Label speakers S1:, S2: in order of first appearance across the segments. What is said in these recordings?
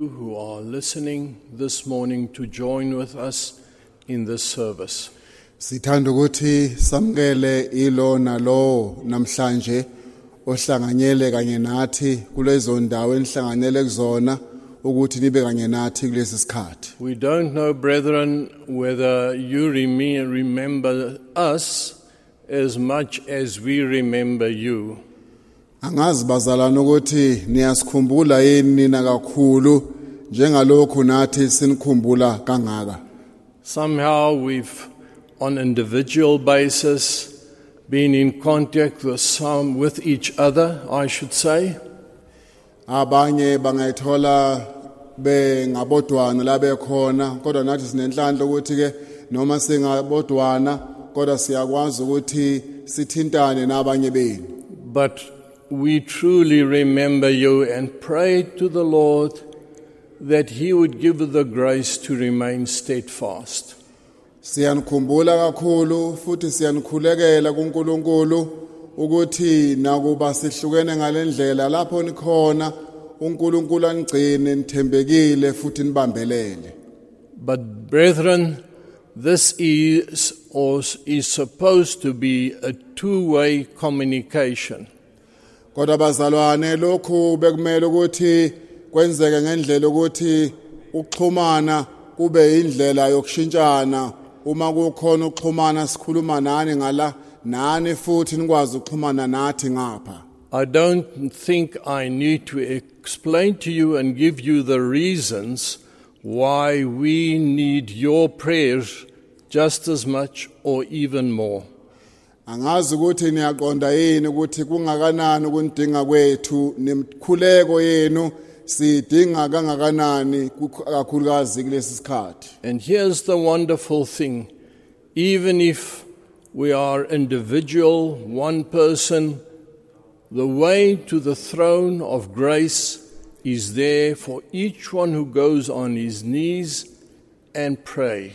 S1: who are listening this morning to join with us in this service.
S2: Sithanda ukuthi samkele ilo nalo namhlanje ohlanganyele kanye nathi kulezo ndawo enihlanganele kuzona ukuthi nibe kanye nathi kulesi sikhathi.
S1: We don't know, brethren, whether you remember us as much as we remember you.
S2: Angazi bazalana ukuthi niyasikhumbula yini nina kakhulu njengalokhu nathi sinikhumbula kangaka.
S1: Somehow we've, on individual basis, been in contact with each other, I should say.
S2: Abanye bangayithola bengabodwana la bekhona kodwa nathi sinenhlanhla ukuthi ke noma singabodwana kodwa siyakwazi ukuthi sithintane nabanye benu.
S1: But we truly remember you and pray to the Lord that He would give us the grace to remain steadfast.
S2: Siyanikhumbula kakhulu futhi siyanikhulekela kuNkulunkulu ukuthi nakuba sihlukene ngalendlela lapho nikhona uNkulunkulu anigcine nithembekile futhi nibambelele.
S1: But brethren, this is supposed to be a two-way communication.
S2: Kodwa bazalwane lokhu bekumele ukuthi kwenzeke ngendlela ukuthi ukuxhumana kube indlela yokushintshana. Uma kukhona ukuxhumana sikhuluma nani ngala nani futhi nikwazi ukuxhumana nathi ngapha.
S1: I don't think I need to explain to you and give you the reasons why we need your prayers just as much or even more.
S2: Angazi ukuthi niyaqonda yini ukuthi kungakanani ukunidinga kwethu nemkhuleko yenu sidinga kangakanani kakhulukazi kulesi sikhathi.
S1: And here's the wonderful thing. Even if we are individual, one person, the way to the throne of grace is there for each one who goes on his knees and pray.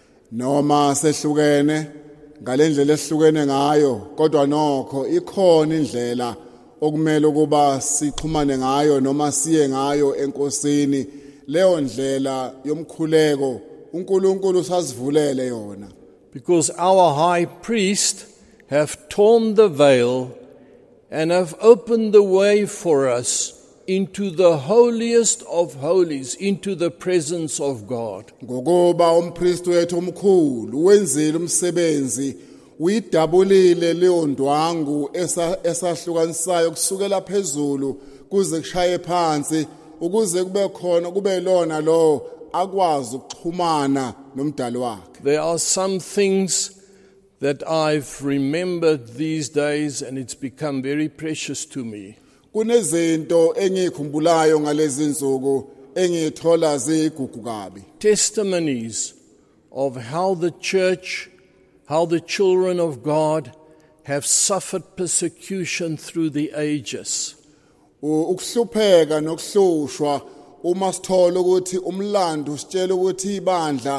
S2: Noma sehlukene ngalendlela ehlukene ngayo kodwa nokho ikhona indlela okumele kuba sixhumane ngayo noma siye ngayo enkosini. Leyo ndlela yomkhuleko uNkulunkulu usazivulele yona.
S1: Because our high priest have torn the veil and have opened the way for us into the holiest of holies, into the presence of God.
S2: Ngokuba umpriest wethu omkhulu wenzile umsebenzi uyidabulile leyo ndwangu esahlukanisayo kusukela phezulu kuze kushaye phansi ukuze kube khona kube lona lo akwazi ukuxhumana nomdali wakhe.
S1: There are some things that I've remembered these days and it's become very precious to me.
S2: Kunezinto engikhumbulayo ngalezi insuku engithola zigugu kabi.
S1: Testimonies of how the church, how the children of God have suffered persecution through the ages.
S2: Ukuhlupheka nokuhlushwa uma sithola ukuthi umlando usitshela ukuthi ibandla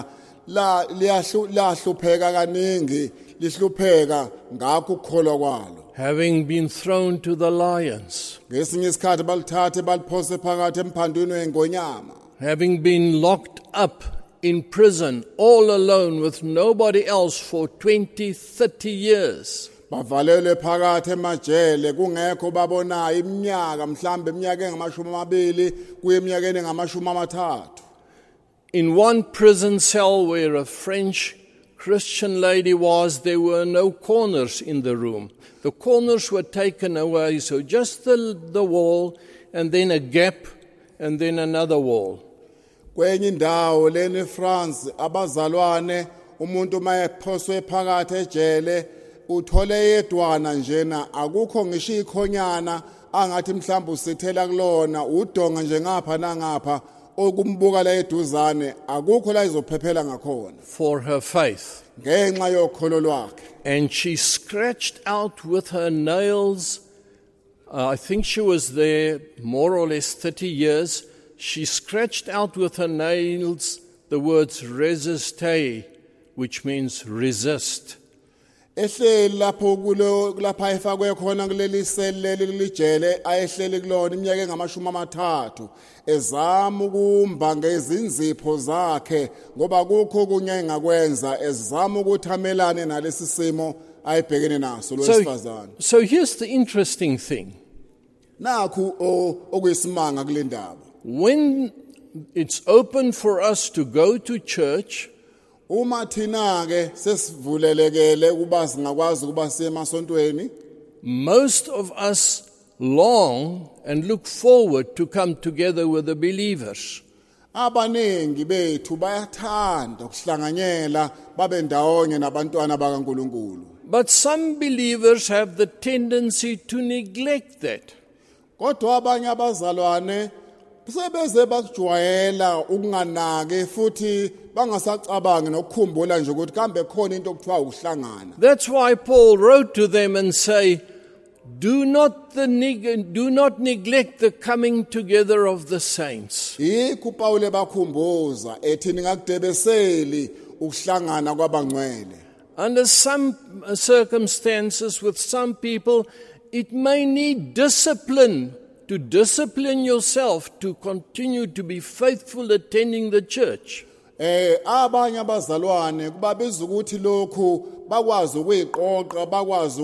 S2: liyahlupheka kaningi lihlupheka ngakho ukukholwa kwalo.
S1: Having been thrown to the lions.
S2: Ngesinye isikhathi balithathe baliphose phakathi emphandweni wengonyama.
S1: Having been locked up in prison all alone with nobody else for 20, 30 years.
S2: Bavalelwe phakathi emajele kungekho babonayo iminyaka mhlambe iminyaka engama-20 kuye eminyakeni engama-30.
S1: In one prison cell where a French Christian lady was, there were no corners in the room. The corners were taken away, so just the wall and then a gap and then another wall.
S2: Kwenye indawo leni France abazalwane umuntu mayephoswe phakathi ejele uthole yedwana njena akukho ngisho ikhonyana angathi mhlawumbe usithela kulona udonga nje ngapha nangapha okumbuka la eduzane akukho la izophephela ngakhona.
S1: For her faith.
S2: Ngenxa yokholo lwakhe.
S1: And she scratched out with her nails, I think she was there more or less 30 years, she scratched out with her nails the words resiste, which means resist.
S2: ehleli lapho lapha efakwe khona kuleli seleli lijele ayehleli kulona iminyaka engamashumi amathathu ezama ukumba ngezinzipho zakhe ngoba kukho kunye engakwenza ezama ukuthi amelane nalesi simo ayibhekene naso lo wesifazane.
S1: So here's the interesting thing.
S2: Nakhu okuyisimanga kule ndaba.
S1: When it's open for us to go to church,
S2: Uma thina ke sesivulelekele kuba singakwazi kuba semasontweni,
S1: most of us long and look forward to come together with the believers.
S2: abaningi bethu bayathanda ukuhlanganyela babe ndawonye nabantwana bakaNkuluNkulu.
S1: But some believers have the tendency to neglect that.
S2: Kodwa abanye abazalwane sebeze bakujwayela ukunganake futhi bangasacabangi nokukhumbula nje ukuthi kambe khona into okuthiwa ukuhlangana.
S1: That's why Paul wrote to them and say, do not neglect the coming together of the saints.
S2: Yikho uPaul bakhumbuza ethi ningakudebeseli ukuhlangana kwabangcwele.
S1: Under some circumstances with some people, it may need discipline to discipline yourself to continue to be faithful attending the church.
S2: Abanye abazalwane kubabiza ukuthi lokhu bakwazi ukuyiqoqa bakwazi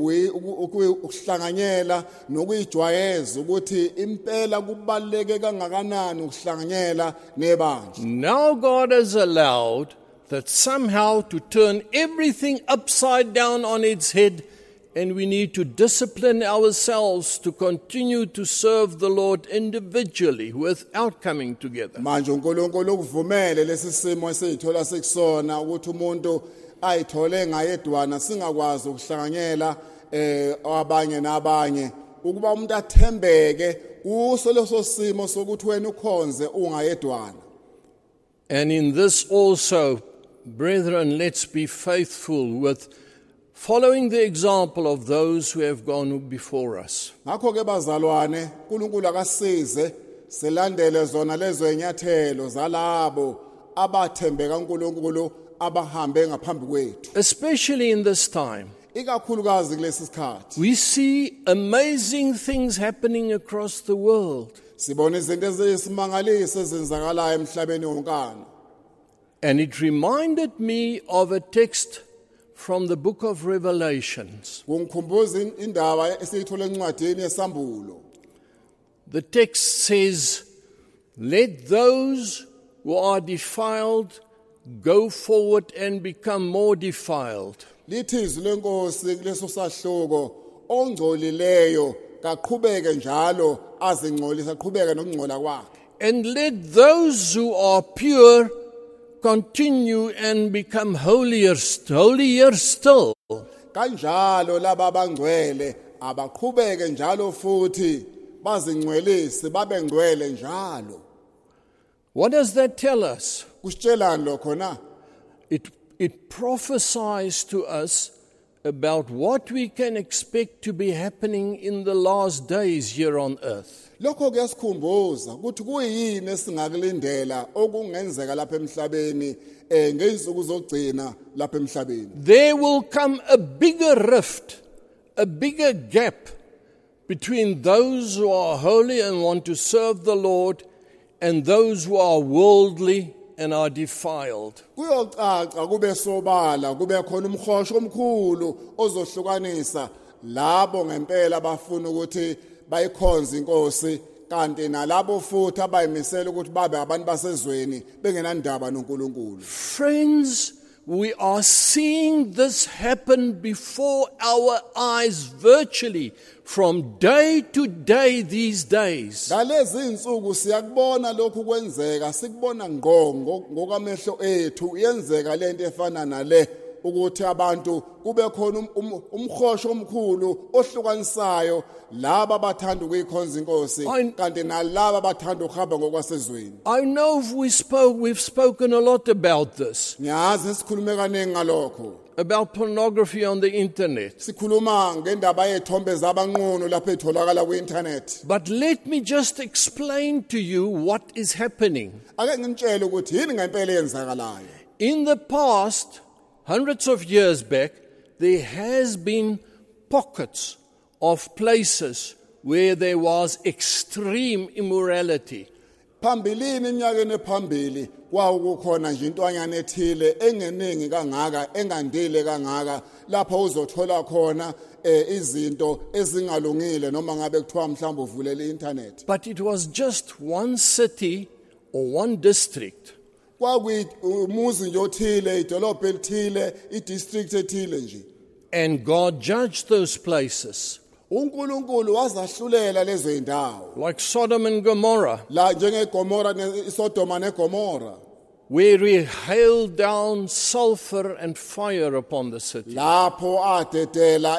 S2: ukuhlanganyela nokuyijwayeza ukuthi impela kubaleke kangakanani ukuhlanganyela nebandla.
S1: Now God has allowed that somehow to turn everything upside down on its head, and we need to discipline ourselves to continue to serve the Lord individually without coming together.
S2: Manje uNkulunkulu ukuvumele lesi simo esithola sekusona ukuthi umuntu ayithole ngayedwana singakwazi ukuhlanganyela abanye nabanye ukuba umuntu athembeke kuso leso simo sokuthi wena ukhonze ungayedwana.
S1: And in this also, brethren, let's be faithful with following the example of those who have gone before us.
S2: Ngakho ke bazalwane uNkulunkulu akasize silandele zona lezo enyathelo zalabo abathembeka uNkulunkulu abahambe ngaphambi kwethu.
S1: Especially in this time,
S2: Ikakhulukazi kulesi sikhathi
S1: we see amazing things happening across the world.
S2: sibona izinto ezisimangaliso ezenzakalayo emhlabeni wonkana.
S1: And it reminded me of a text from the book of Revelations.
S2: Kungikhumbuza indaba esiyithola encwadini yesambulo.
S1: The text says, let those who are defiled go forward and become more defiled.
S2: Lithi izwi lenkosi kuleso sahloko ongcolileyo kaqhubeke njalo azingcolisa aqhubeke nokungcola kwakhe.
S1: And let those who are pure continue and become holier still.
S2: Kanjalo laba abangcwele abaqhubeke njalo futhi bazingcwelise babe ngcwele njalo.
S1: What does that tell us?
S2: Kusitshelani lokho na?
S1: It prophesies to us about what we can expect to be happening in the last days here on earth.
S2: Lokho kuyasikhumbuza ukuthi kuyini esingakulindela okungenzeka lapha emhlabeni ngeinsuku zogcina lapha emhlabeni.
S1: There will come a bigger rift, a bigger gap between those who are holy and want to serve the Lord and those who are worldly and are defiled.
S2: Kuyocaca kube sobala kube khona umkhosho omkhulu ozohlukanisa labo ngempela abafuna ukuthi bayikhonza inkosi kanti nalabo futhi abayimisela ukuthi babe abantu basezweni bengenandaba noNkulunkulu.
S1: Friends, we are seeing this happen before our eyes virtually from day to day these days.
S2: Ngalezi insuku siyakubona lokhu kwenzeka sikubona ngokamehlo ethu yenzeka lento efana nale ukuthi abantu kube khona umkhosho omkhulu ohlukanisayo laba abathanda ukuyikhonza inkosi kanti nalabo abathanda ukuhamba ngokwasezweni.
S1: I know we've spoken a lot about this.
S2: Ngiyazi sikhulume kaningi ngalokho.
S1: About pornography on the internet.
S2: Sikhuluma ngendaba yezithombe zabanqunu lapho etholakala ku-internet.
S1: But let me just explain to you what is happening.
S2: Ake ngintshele ukuthi yini ngempela eyenzakalayo.
S1: In the past, hundreds of years back, there has been pockets of places where there was extreme immorality.
S2: Phambilini iminyakeni ephambili kwakukhona nje intwanyana ethile engeningi kangaka engandile kangaka lapho uzothola khona izinto ezingalungile noma ngabe kuthiwa mhlawumbe uvulele internet.
S1: But it was just one city or one district.
S2: Kwakuyimuzi nje othile, idolobha elithile, idistrict ethile nje.
S1: And God judged those places.
S2: uNkulunkulu wazahlulela lezo indawo.
S1: Like Sodom and Gomorrah,
S2: La njengeGomora neSodoma neGomora.
S1: where he hailed down sulfur and fire upon the city.
S2: Lapho adedela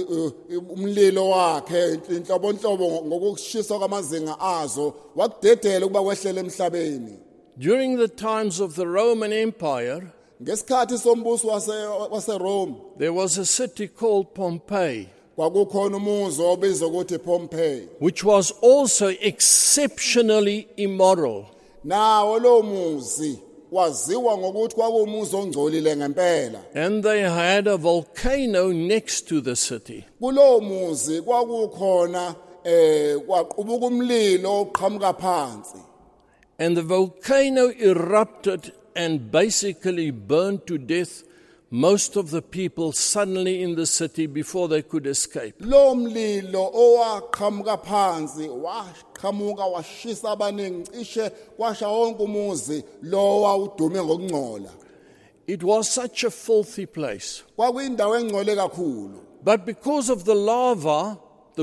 S2: umlilo wakhe inhlobonhlobo ngokushisa kwamazinga azo wakudedela ukuba kwehlele emhlabeni.
S1: During the times of the Roman Empire,
S2: Ngesikhathi sombuso waseRome
S1: there was a city called Pompeii,
S2: kwakukhona umuzi obizwa ukuthi Pompeii.
S1: which was also exceptionally immoral.
S2: Nawo lo muzi waziwa ngokuthi kwakuwumuzi ongcolile ngempela.
S1: And they had a volcano next to the city.
S2: Kulo muzi kwakukhona kwaqubuka umlilo oqhamuka phansi.
S1: And the volcano erupted and basically burned to death most of the people suddenly in the city before they could escape.
S2: Lo mlilo owaqhamuka phansi waqhamuka washisa abaningi cishe kwasha wonke umuzi lo wawudume ngokungcola.
S1: It was such a filthy place.
S2: Kwakuyindawo engcole kakhulu.
S1: But because of the lava, the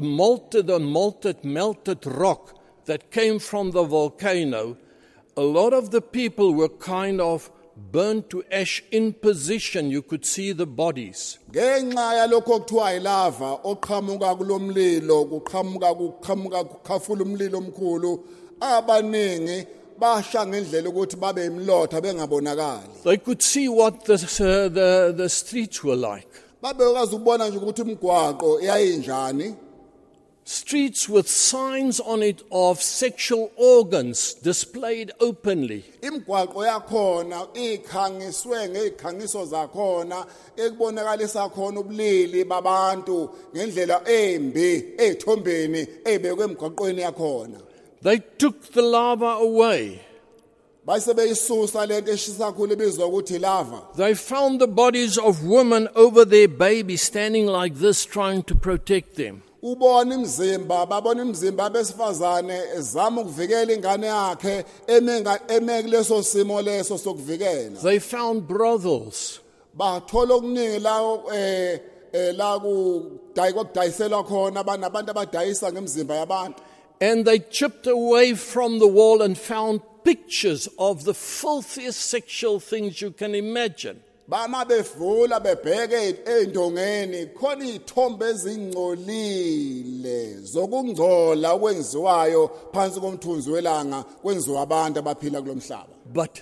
S1: melted rock that came from the volcano, a lot of the people were kind of burnt to ash in position. You could see the bodies.
S2: Ngenxa yalokho kuthiwa ilava oqhamuka kulomlilo kukhafula umlilo omkhulu abaningi basha ngendlela ukuthi babe imlotha bengabonakali.
S1: They could see what the streets were like.
S2: Babekazi ukubona nje ukuthi imigwaqo yayinjani.
S1: Streets with signs on it of sexual organs displayed openly.
S2: Imigwaqo yakhona ikhangiswe ngezikhangiso zakhona ekubonakalisa khona ubulili babantu ngendlela embi ezithombeni ezibekwe emgwaqweni yakhona.
S1: They took the lava away.
S2: Base beyisusa lento eshisa kakhulu ibizwa ukuthi lava.
S1: They found the bodies of women over their babies standing like this trying to protect them.
S2: Babona imizimba besifazane ezama ukuvikela ingane yakhe eme kuleso simo leso sokuvikela.
S1: They found brothels.
S2: Bathola okuningi la kudayiselwa khona abantu abadayisa ngemizimba yabantu.
S1: And they chipped away from the wall and found pictures of the filthiest sexual things you can imagine.
S2: Bama bevula bebheke endongeni khona izithombe ezingcolile zokungcola okwenziwayo phansi komthunzi welanga kwenziwa abantu abaphila kulomhlaba.
S1: But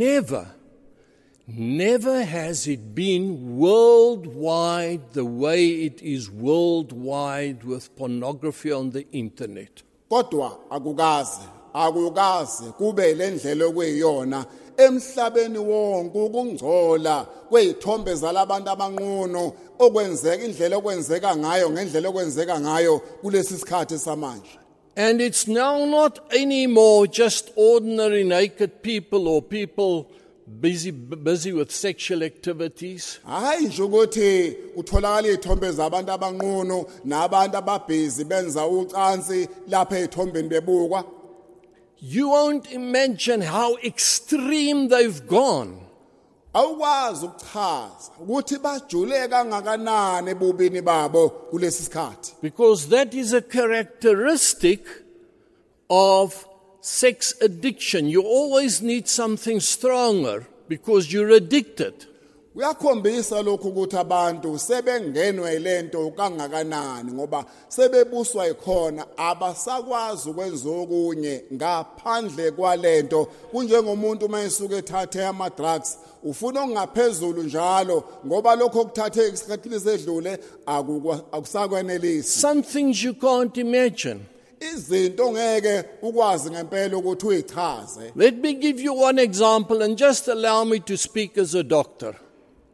S1: never has it been worldwide the way it is worldwide with pornography on the internet.
S2: Kodwa akukaze kube lendlela okuyiyona emhlabeni wonke ukungcola kwezithombe zalabantu abanqunu okwenzeka indlela okwenzeka ngayo ngendlela okwenzeka ngayo kulesi sikhathi samanje.
S1: And it's now not anymore just ordinary naked people or people busy with sexual activities.
S2: Hayi nje ukuthi utholakala izithombe zabantu abanqunu nabantu ababhizi benza ucansi lapha ezithombeni bebukwa.
S1: You won't imagine how extreme they've gone.
S2: Awukwazi ukuchaza ukuthi bajule kangakanani ebubini babo kulesi sikhathi.
S1: Because that is a characteristic of sex addiction. You always need something stronger because you're addicted.
S2: Uyakhombisa lokho ukuthi abantu sebengenwe lento kangakanani ngoba sebebuswa ikhona abasakwazi ukwenza okunye ngaphandle kwalento. Kunjengomuntu mayisuka ethathe ama drugs ufuna ongaphezulu njalo ngoba lokho okuthathe isikhathi esedlule akusakwenelisi.
S1: Some things you can't imagine.
S2: Izinto ngeke ukwazi ngempela ukuthi uyichaze.
S1: Let me give you one example and just allow me to speak as a doctor.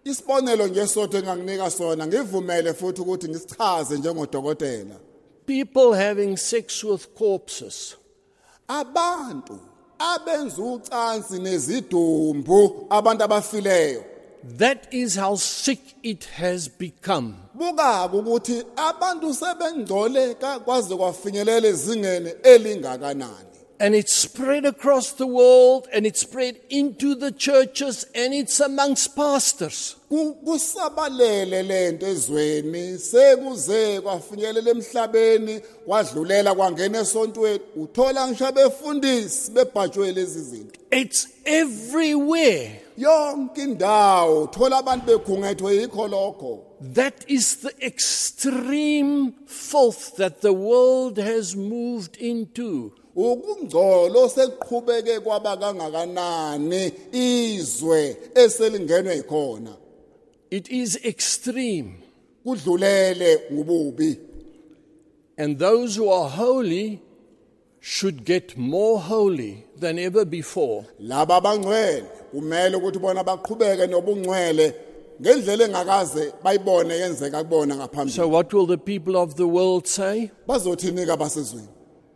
S2: isibonelo nje sodwa enganginika sona ngivumele futhi ukuthi ngisichaze njengodokotela.
S1: People having sex with corpses.
S2: Abantu abenza ucansi nezidumbu abantu abafileyo.
S1: That is how sick it has become.
S2: Buka ukuthi abantu sebengcole kwaze kwafinyelela ezingeni elingakanani.
S1: And it's spread across the world, and it's spread into the churches, and it's amongst pastors.
S2: Kusabalele lento ezweni sekuze kwafinyelela emhlabeni kwadlulela kwangena esontweni uthola ngisho befundisi bebhajwe lezi zinto.
S1: It's everywhere.
S2: Yonke indawo uthola abantu bekhungethwe yikho lokho.
S1: That is the extreme filth that the world has moved into.
S2: Ukungcolo sekuqhubeke kwaba kangakanani izwe eselingenwe ikhona.
S1: It is extreme.
S2: Kudlulele ngububi.
S1: And those who are holy should get more holy than ever before.
S2: Laba abangcwele kumele ukuthi bona baqhubeke nobungcwele ngendlela engakaze bayibone yenzeka kubona ngaphambili.
S1: So what will the people of the world say?
S2: Bazothini ke abasezweni?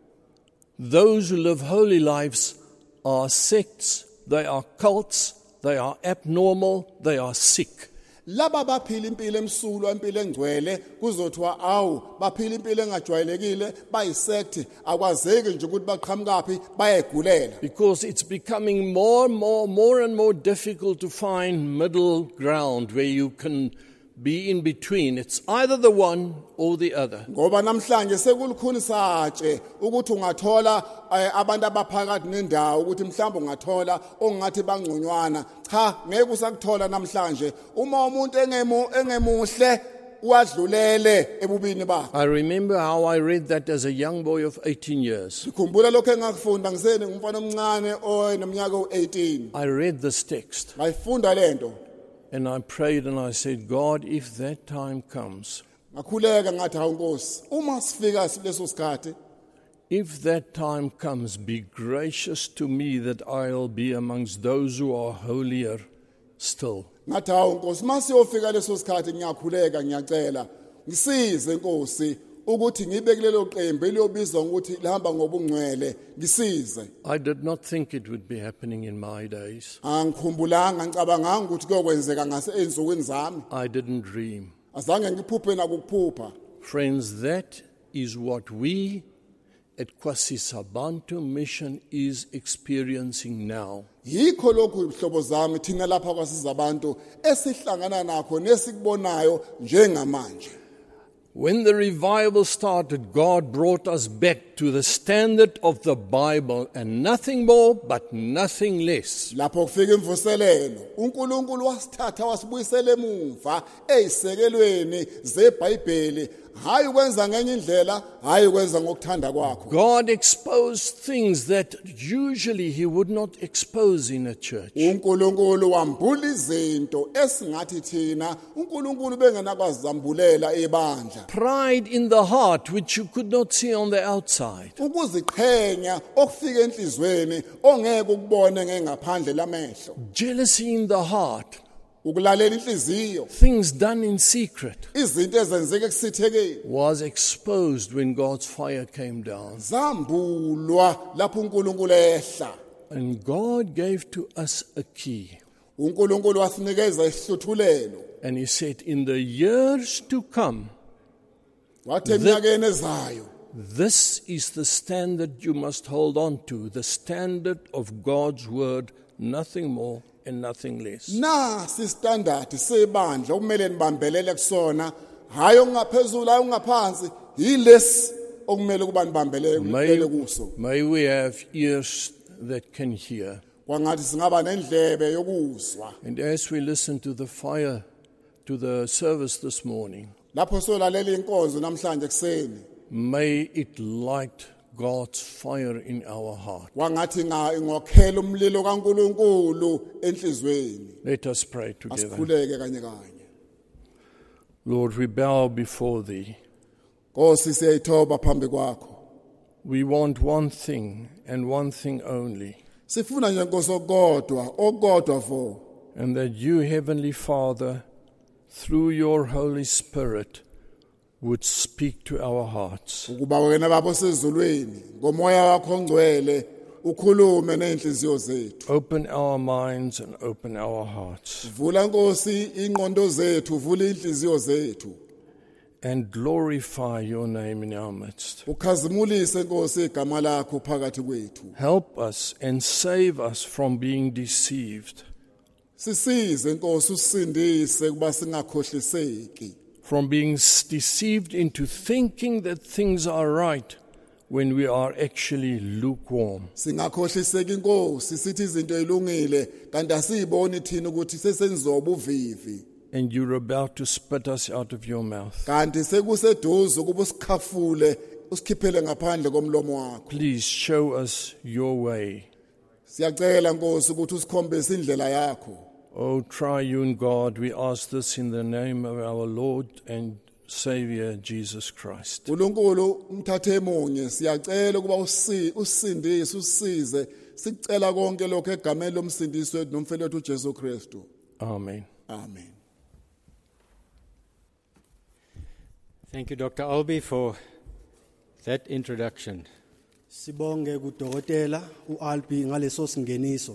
S1: Those who live holy lives are sects, they are cults, they are abnormal, they are sick.
S2: Laba baphila impilo emsulwa impilo engcwele kuzothiwa awu baphila impilo engajwayelekile bayisect akwazeki nje ukuthi baqhamukapi bayegulela.
S1: Because it's becoming more and more difficult to find middle ground where you can be in between. It's either the one or the other.
S2: Ngoba namhlanje sekulukhuni satshe ukuthi ungathola abantu abaphakathi nendawo ukuthi mhlawumbe ungathola ongathi bangconywana. Cha ngeke usakuthola namhlanje uma umuntu engemuhle uadlulele ebubini bakhe.
S1: I remember how I read that as a young boy of 18 years.
S2: Ngikhumbula lokho engakufunda ngisene ngumfana omncane onomnyaka u18.
S1: I read this text.
S2: Ngayifunda lento.
S1: And I prayed and I said, God, if that time comes,
S2: ngakhuleka ngathi hawu Nkosi uma sifika leso sikhathi
S1: if that time comes, be gracious to me that I'll be amongst those who are holier still.
S2: ngathi hawu Nkosi masiyofika leso sikhathi ngiyakhuleka ngiyacela ngisize Nkosi ukuthi ngibe kulelo qembu eliyobizwa ukuthi lihamba ngobungcwele ngisize.
S1: I did not think it would be happening in my days.
S2: Angikhumbulanga ngicabanga ukuthi kuyokwenzeka ngase ensukwini zami.
S1: I didn't dream.
S2: Azange ngiphuphe nakuphupha.
S1: Friends, that is what we at Kwasisabantu Mission is experiencing now.
S2: Yikho lokhu ihlobo zami thina lapha kwasizabantu esihlangana nakho nesikubonayo njengamanje.
S1: When the revival started, God brought us back to the standard of the Bible and nothing more but nothing less.
S2: Lapho kufika imvuselelo uNkulunkulu wasithatha wasibuyisela emuva ezisekelweni zeBhayibheli hayi ukwenza ngenye indlela hayi ukwenza ngokuthanda kwakho.
S1: God exposed things that usually he would not expose in a church.
S2: uNkulunkulu wambula izinto esingathi thina uNkulunkulu bengenakwazambulela ebandla.
S1: Pride in the heart which you could not see on the outside.
S2: Ukuziqhenya okufika enhlizweni ongeke ukubone ngengaphandle lamehlo.
S1: Jealousy in the heart.
S2: Ukulalela inhliziyo.
S1: Things done in secret.
S2: Izinto ezenzeke kusithekeni.
S1: Was exposed when God's fire came down.
S2: Zambulwa lapho uNkulunkulu ehla.
S1: And God gave to us a key.
S2: uNkulunkulu wasinikeza isihluthulelo.
S1: And he said, in the years to come,
S2: wathi eminyakeni ezayo,
S1: this is the standard you must hold on to, the standard of God's word, nothing more and nothing less.
S2: Nasi standard sebandla okumele nibambelele kusona, hayi ongaphezulu hayi ongaphansi, yilesi okumele kuba nibambelele kuso.
S1: May we have ears that can hear.
S2: Kwangathi singaba nendlebe yokuzwa.
S1: And as we listen to the fire, to the service this morning,
S2: lapho solalela inkonzo namhlanje kuseni,
S1: may it light God's fire in our heart.
S2: Wangathi ngokhela umlilo kaNkulunkulu enhlizweni.
S1: Let us pray together.
S2: Asikhuleke kanye kanye.
S1: Lord, we bow before thee.
S2: Nkosi siyayithoba phambi kwakho.
S1: We want one thing and one thing only.
S2: Sifuna nje Nkosi okodwa vo.
S1: And that you, Heavenly Father, through your Holy Spirit, would speak to our hearts.
S2: ukuba wena baba osezulwini ngomoya wakho ongcwele ukhulume nenhliziyo zethu.
S1: Open our minds and open our hearts,
S2: Vula Nkosi ingqondo zethu, vula inhliziyo zethu.
S1: and glorify your name in our midst.
S2: Ukhazimulise Nkosi igama lakho phakathi kwethu.
S1: Help us and save us from being deceived,
S2: Sisize Nkosi usindise kuba singakhohliseki.
S1: from being deceived into thinking that things are right when we are actually lukewarm.
S2: Singakhohliseki Nkosi sithi izinto ezilungile kanti asiyiboni thina ukuthi sesenzoba uvivi.
S1: And you're about to spit us out of your mouth.
S2: Kanti sekuseduze ukuba usikhafule usikhiphele ngaphandle komlomo wakho.
S1: Please show us your way.
S2: Siyacela Nkosi ukuthi usikhombise indlela yakho.
S1: O triune God, we ask this in the name of our Lord and Savior Jesus Christ.
S2: uNkulunkulu umthathe emunye siyacela ukuba usindise usize sicela konke lokho egameni lomsindisi wethu nomfelo wethu uJesu Kristu.
S1: Amen.
S2: Amen.
S3: Thank you, Dr. Albie, for that introduction.
S4: Sibonge kudokotela uAlbi ngaleso singeniso.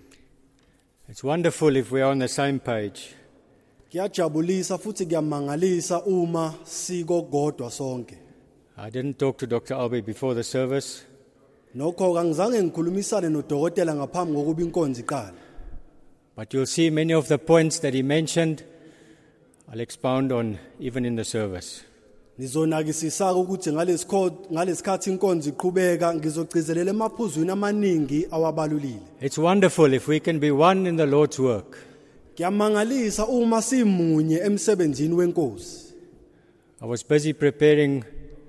S3: It's wonderful if we are on the same page.
S4: Kuyajabulisa futhi kuyamangalisa uma sikogodwa sonke.
S3: I didn't talk to Dr. Albie before the service,
S4: Nokho kangizange ngikhulumisane nodokotela ngaphambi kokuba inkonzo iqale.
S3: but you'll see many of the points that he mentioned, I'll expound on even in the service.
S4: Nizonakisisa ukuthi ngalesikhathi inkonzo iqhubeka ngizogcizelela emaphuzwini amaningi awabalulile.
S3: It's wonderful if we can be one in the Lord's work.
S4: Kuyamangalisa uma simunye emsebenzini wenkosi.
S3: I was busy preparing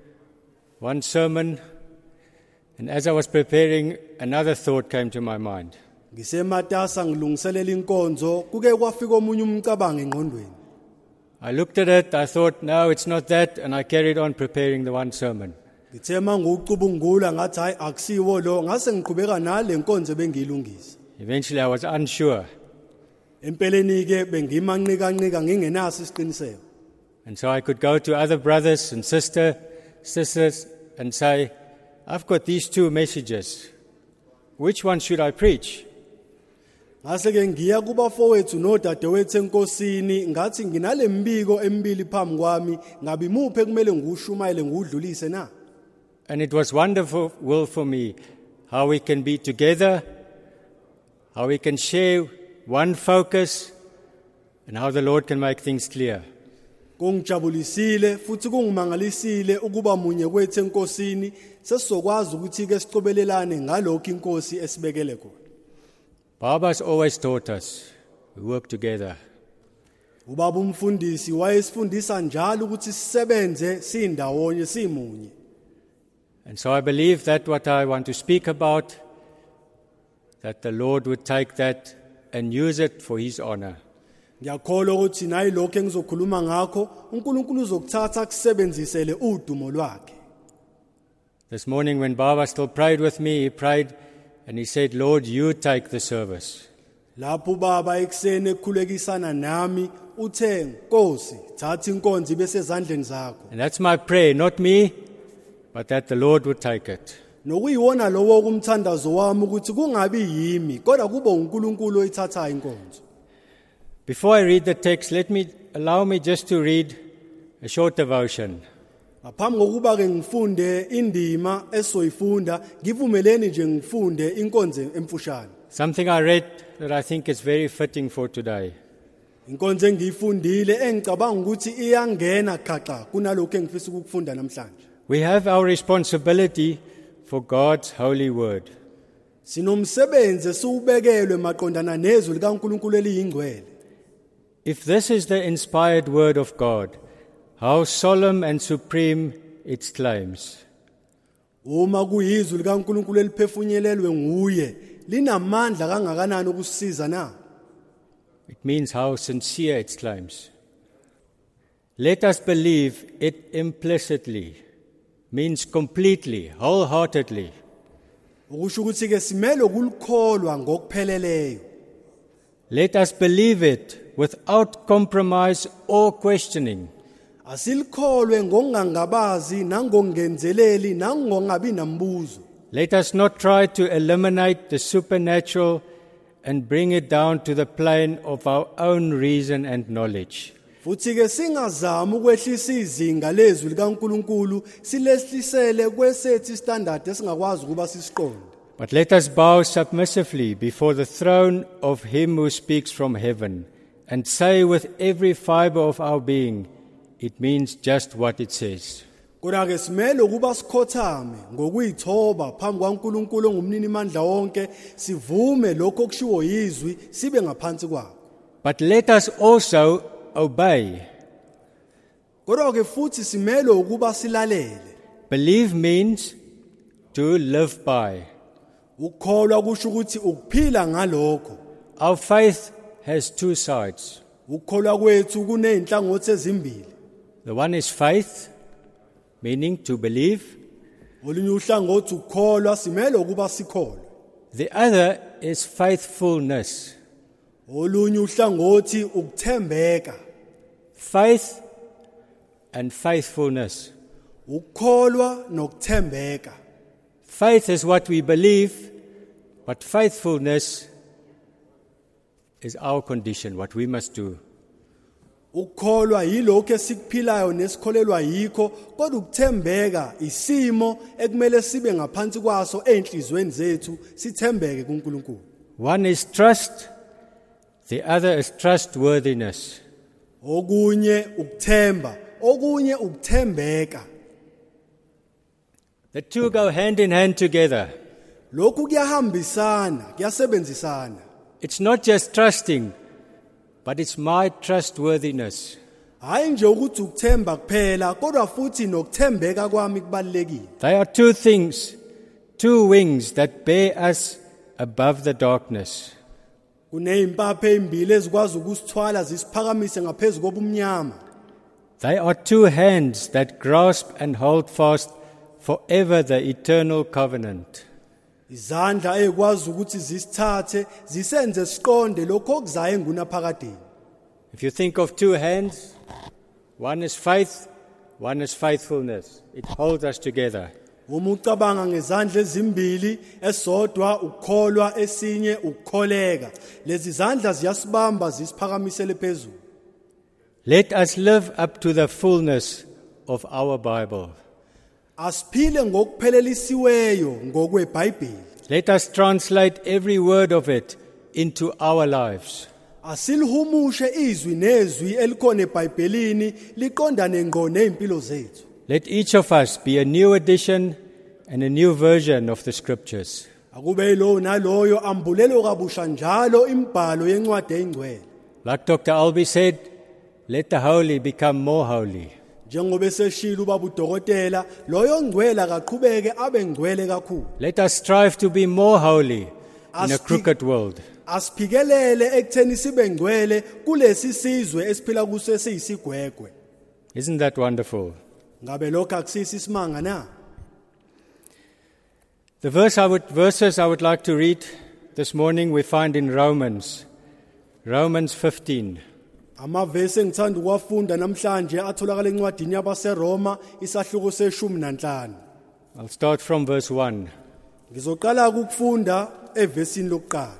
S3: one sermon, and as I was preparing, another thought came to my mind.
S4: Ngisematasa ngilungiselela inkonzo kuke kwafika omunye umcabango engqondweni.
S3: I looked at it, I thought, no, it's not that, and I carried on preparing the one sermon.
S4: Ngithe mangucubungula ngathi hayi akusiwo lo ngase ngiqhubeka nale nkonzo bengiyilungisa.
S3: Eventually I was unsure,
S4: Empeleni ke bengimanqika ngingenaso isiqiniseko.
S3: and so I could go to other brothers and sisters and say, I've got these two messages. Which one should I preach?
S4: Ngase ke ngiya kubafowethu nodadewethu enkosini ngathi nginale mbiko emibili phambi kwami ngabe imuphe kumele ngiushumayele ngudlulise na.
S3: And it was wonderful for me how we can be together, how we can share one focus, and how the Lord can make things clear.
S4: Kungijabulisile futhi kungimangalisile ukuba munye kwethu enkosini sesizokwazi ukuthi ke sicobelelane ngalokho inkosi esibekele khona.
S3: Baba's always taught us, we work together.
S4: Ubaba umfundisi wayesifundisa njalo ukuthi sisebenze sindawonye simunye.
S3: And so I believe that what I want to speak about, that the Lord would take that and use it for His honor.
S4: Ngiyakholwa ukuthi nayi lokho engizokhuluma ngakho uNkulunkulu uzokuthatha kusebenzisele udumo lwakhe.
S3: This morning when Baba still prayed with me, he prayed and he said, Lord, you take the service.
S4: Lapho baba eksene ekhulekisana nami uthe Nkosi thatha inkonzo ibe sezandleni zakho.
S3: And that's my prayer, not me, but that the Lord would take it.
S4: Nokuyiwona lowo kumthandazo wami ukuthi kungabi yimi kodwa kube uNkulunkulu oyithatha inkonzo.
S3: Before I read the text, allow me just to read a short devotion.
S4: Ngaphambi kokuba ke ngifunde indima esoyifunda ngivumeleni nje ngifunde inkonzo emfushane.
S3: Something I read that I think is very fitting for today.
S4: Inkonzo engiyifundile engicabanga ukuthi iyangena xaxa kunalokho engifisa ukufunda namhlanje.
S3: We have our responsibility for God's holy word.
S4: Sinomsebenzi esiubekelwe maqondana nezwi likaNkulunkulu eliyingcwele.
S3: If this is the inspired word of God, how solemn and supreme its claims.
S4: Uma kuyizwi likaNkulunkulu eliphefunyelelwe nguye, linamandla kangakanani ukusisiza na?
S3: It means how sincere its claims. Let us believe it implicitly, means completely, wholeheartedly.
S4: Ukusho ukuthi ke simele ukulikholwa ngokupheleleyo.
S3: Let us believe it without compromise or questioning.
S4: Asilkholwe ngokungangabazi nangongenzeleli nangongabi nambuzo.
S3: Let us not try to eliminate the supernatural and bring it down to the plane of our own reason and knowledge.
S4: Futhi ke singazama ukwehlisa izinga lezwi likaNkuluNkulu silehlisele kwesethi standard esingakwazi ukuba sisiqonde.
S3: But let us bow submissively before the throne of Him who speaks from heaven and say with every fiber of our being, it means just what it says.
S4: Kodwa ke simele ukuba sikhothame ngokuyithoba phambi kwaNkuluNkulu ongumnini mandla wonke sivume lokho okushiwo yizwi sibe ngaphansi kwakho.
S3: But let us also obey.
S4: Kodwa ke futhi simele ukuba silalele.
S3: Believe means to live by.
S4: Ukukholwa kusho ukuthi ukuphila ngalokho.
S3: Our faith has two sides.
S4: Ukukholwa kwethu kuneyinhlangothi ezimbili.
S3: The one is faith, meaning to believe.
S4: Olunye uhlangothi ukukholwa simele ukuba sikholwe.
S3: The other is faithfulness.
S4: Olunye uhlangothi ukuthembeka.
S3: Faith and faithfulness.
S4: Ukukholwa nokuthembeka.
S3: Faith is what we believe, but faithfulness is our condition, what we must do.
S4: Ukukholwa yilokho esikuphilayo nesikholelwa yikho, kodwa ukuthembeka isimo ekumele sibe ngaphansi kwaso enhlizweni zethu sithembeke kuNkulunkulu.
S3: One is trust, the other is trustworthiness.
S4: Okunye ukuthemba, okunye ukuthembeka.
S3: The two go hand in hand together.
S4: Lokhu kuyahambisana, kuyasebenzisana.
S3: It's not just trusting, but it's my trustworthiness.
S4: Hayi nje ukuthi ukuthemba kuphela, kodwa futhi nokuthembeka kwami kubalekile.
S3: They are two things, two wings that bear us above the darkness.
S4: Kunezimpaphe ezimbili ezikwazi ukusithwala zisiphakamise ngaphezulu kobumnyama.
S3: They are two hands that grasp and hold fast forever the eternal covenant.
S4: Izandla ezikwazi ukuthi zisithathe zisenze siqonde lokho okuzayo ngunaphakadeni.
S3: If you think of two hands, one is faith, one is faithfulness. It holds us together.
S4: Uma ucabanga ngezandla ezimbili, esodwa ukukholwa, esinye ukukholeka. Lezi zandla ziyasibamba zisiphakamisele phezulu.
S3: Let us live up to the fullness of our Bible.
S4: Asiphile ngokuphelelisiweyo ngokweBhayibheli.
S3: Let us translate every word of it into our lives.
S4: Asilihumushe izwi nezwi elikhona eBhayibhelini liqondane ngqo nezimpilo zethu.
S3: Let each of us be a new edition and a new version of the scriptures.
S4: Akube yilo naloyo ambulelo kabusha njalo imibhalo yencwadi engcwele.
S3: Like Dr. Albie said, let the holy become more holy.
S4: Njengoba seshilo ubaba udokotela, loyo ngcwele akaqhubeke abe ngcwele kakhulu.
S3: Let us strive to be more holy in a crooked world.
S4: Asiphikelele ekutheni sibe ngcwele kulesi sizwe esiphila kuso esiyisigwegwe.
S3: Isn't that wonderful?
S4: Ngabe lokho akusisi isimanga na?
S3: The verses I would like to read this morning we find in Romans 15.
S4: Amavesi engithanda ukuwafunda namhlanje atholakala encwadini yabaseRoma isahluko se-15.
S3: I'll start from verse 1.
S4: Ngizoqala ukufunda evesini lokuqala.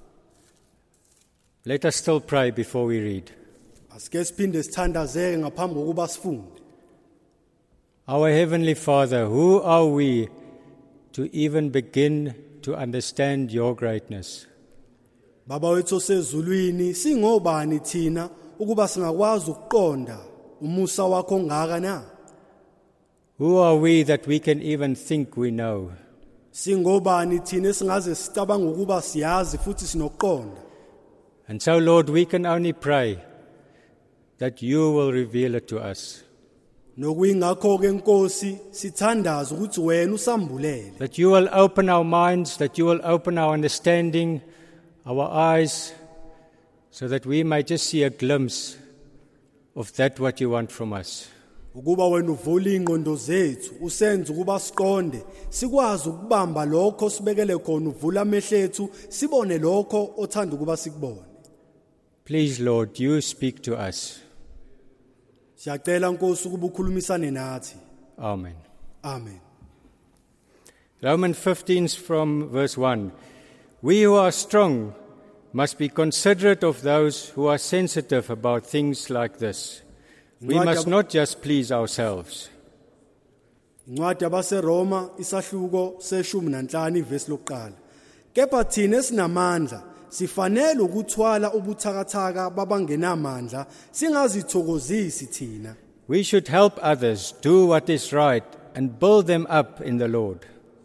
S3: Let us still pray before we read.
S4: Asike siphinde sithandazeke ngaphambi kokuba sifunde.
S3: Our Heavenly Father, who are we to even begin to understand your greatness?
S4: Baba wethu osezulwini, singobani thina ukuba singakwazi ukuqonda umusa wakho ongaka na?
S3: Who are we that we can even think we know?
S4: Singobani thina singaze sicabanga ukuba siyazi futhi sinokuqonda.
S3: And so, Lord, we can only pray that you will reveal it to us.
S4: Nokuyingakho ke Nkosi sithandaza ukuthi wena usambulele.
S3: That you will open our minds, that you will open our understanding, our eyes, so that we might just see a glimpse of that what you want from us.
S4: Ukuba wena uvula ingqondo zethu usenze ukuba siqonde sikwazi ukubamba lokho sibekele khona uvula amehlo ethu sibone lokho othanda ukuba sikubone.
S3: Please, Lord, you speak to us.
S4: Siyacela Nkosi ukuba ukhulumisane nathi.
S3: Amen.
S4: Amen.
S3: Romans 15 from verse 1. We who are strong must be considerate of those who are sensitive about things like this. We must not just please ourselves.
S4: Incwadi yabaseRoma isahluko se-15 ivesi lokuqala. Kepha thina esinamandla sifanele ukuthwala ubuthakathaka babangenamandla singazithokozisi thina.
S3: We should help others do what is right and build them up in the Lord.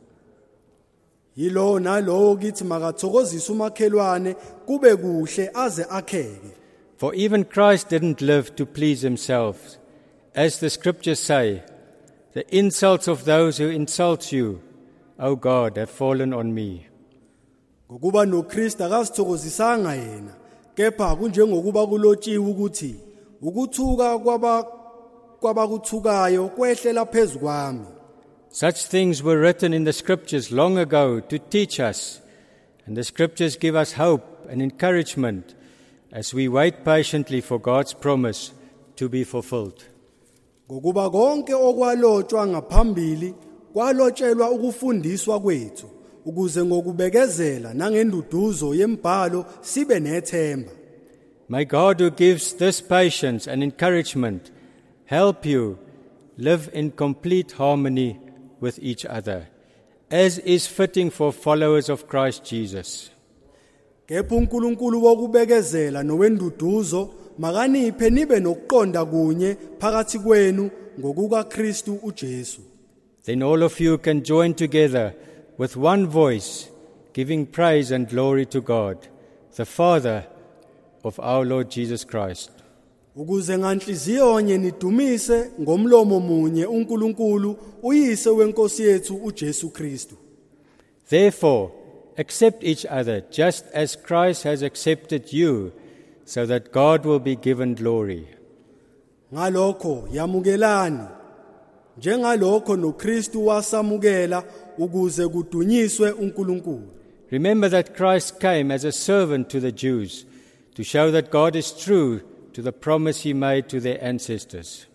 S4: Yilo nalowo kithi makathokozise umakhelwane kube kuhle aze akheke.
S3: For even Christ didn't live to please himself. As the scriptures say, the insults of those who insult you, O God, have fallen on me.
S4: Ngokuba noKristu akazithokozisanga yena, kepha kunjengokuba kulotshiwe ukuthi ukuthuka kwabakuthukayo kwehlela phezu kwami.
S3: Such things were written in the scriptures long ago to teach us, and the scriptures give us hope and encouragement as we wait patiently for God's promise to be fulfilled.
S4: Ngokuba konke okwalotshwa ngaphambili kwalotshelwa ukufundiswa kwethu ukuze ngokubekezela nangenduduzo yembhalo sibe nethemba.
S3: May God, who gives this patience and encouragement, help you live in complete harmony with each other, as is fitting for followers of Christ Jesus.
S4: Kepha uNkulunkulu wokubekezela nowenduduzo makaniphe nibe nokuqonda kunye phakathi kwenu ngokukaKristu uJesu.
S3: Then all of you can join together with one voice, giving praise and glory to God, the Father of our Lord Jesus Christ.
S4: Ukuze nganhliziyo nye nidumise ngomlomo munye uNkulunkulu uyise wenkosi yethu uJesu Kristu.
S3: Therefore, accept each other just as Christ has accepted you, so that God will be given glory.
S4: Ngalokho yamukelani njengalokho noKristu wasamukela ukuze kudunyiswe uNkulunkulu.
S3: Remember that Christ came as a servant to the Jews to show that God is true to the promise he made to their ancestors.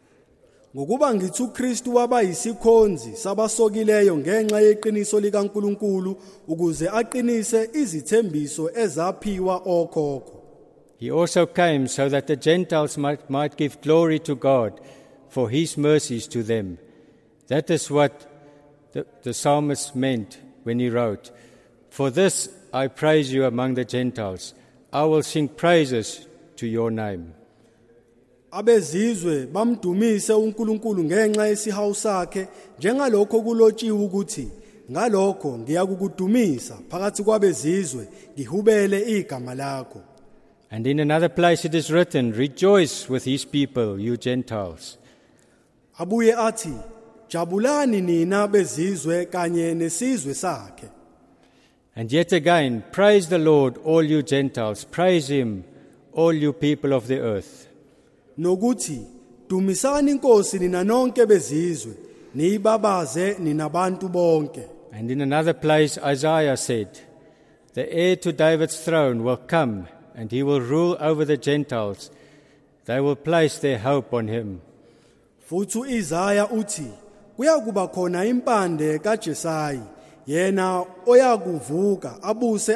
S4: Ngokuba ngithi uKristu waba yisikhonzi sabasokileyo ngenxa yeqiniso likaNkulunkulu ukuze aqinise izithembiso ezaphiwa okhokho.
S3: He also came so that the Gentiles might give glory to God for his mercies to them. That is what the psalmist meant when he wrote, "For this I praise you among the Gentiles. I will sing praises to your name."
S4: Abezizwe bamdumise uNkulunkulu ngenxa yesihawu sakhe njengalokho kulotshiwe ukuthi ngalokho ngiyakukudumisa phakathi kwabezizwe ngihubele igama lakho.
S3: And in another place it is written, "Rejoice with his people, you Gentiles."
S4: Abuye athi jabulani nina bezizwe kanye nesizwe sakhe.
S3: And yet again, praise the Lord, all you Gentiles. Praise him, all you people of the earth.
S4: Nokuthi dumisani inkosi nina nonke bezizwe niyibabaze ninabantu bonke.
S3: And in another place Isaiah said, "The heir to David's throne will come, and he will rule over the Gentiles. They will place their hope on him."
S4: Futhi uIsaya uthi kuyakuba khona impande kaJesayi yena oyakuvuka abuse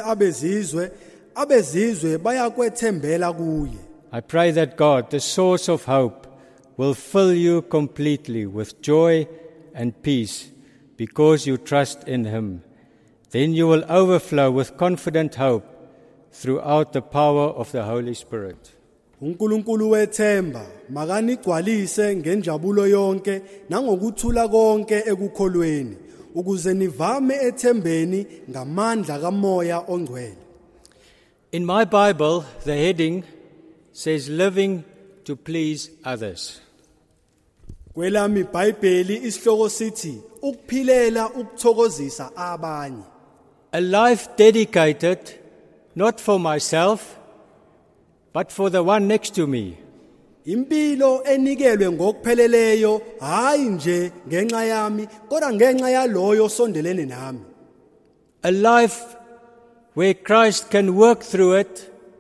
S4: abezizwe bayakwethembela kuye.
S3: I pray that God, the source of hope, will fill you completely with joy and peace because you trust in him. Then you will overflow with confident hope throughout the power of the Holy Spirit.
S4: uNkulunkulu wethemba makanigcwalise ngenjabulo yonke nangokuthula konke ekukholweni ukuze nivame ethembeni ngamandla kaMoya oNgcwele.
S3: In my Bible, the heading says living to please others.
S4: Kwelami iBhayibheli isihloko sithi ukuphilela ukuthokozisa abanye.
S3: A life dedicated not for myself, but for the one next to me.
S4: Impilo enikelwe ngokupheleleyo hayi nje ngenxa yami kodwa ngenxa yaloyo sondelene nami.
S3: A life where Christ can work through it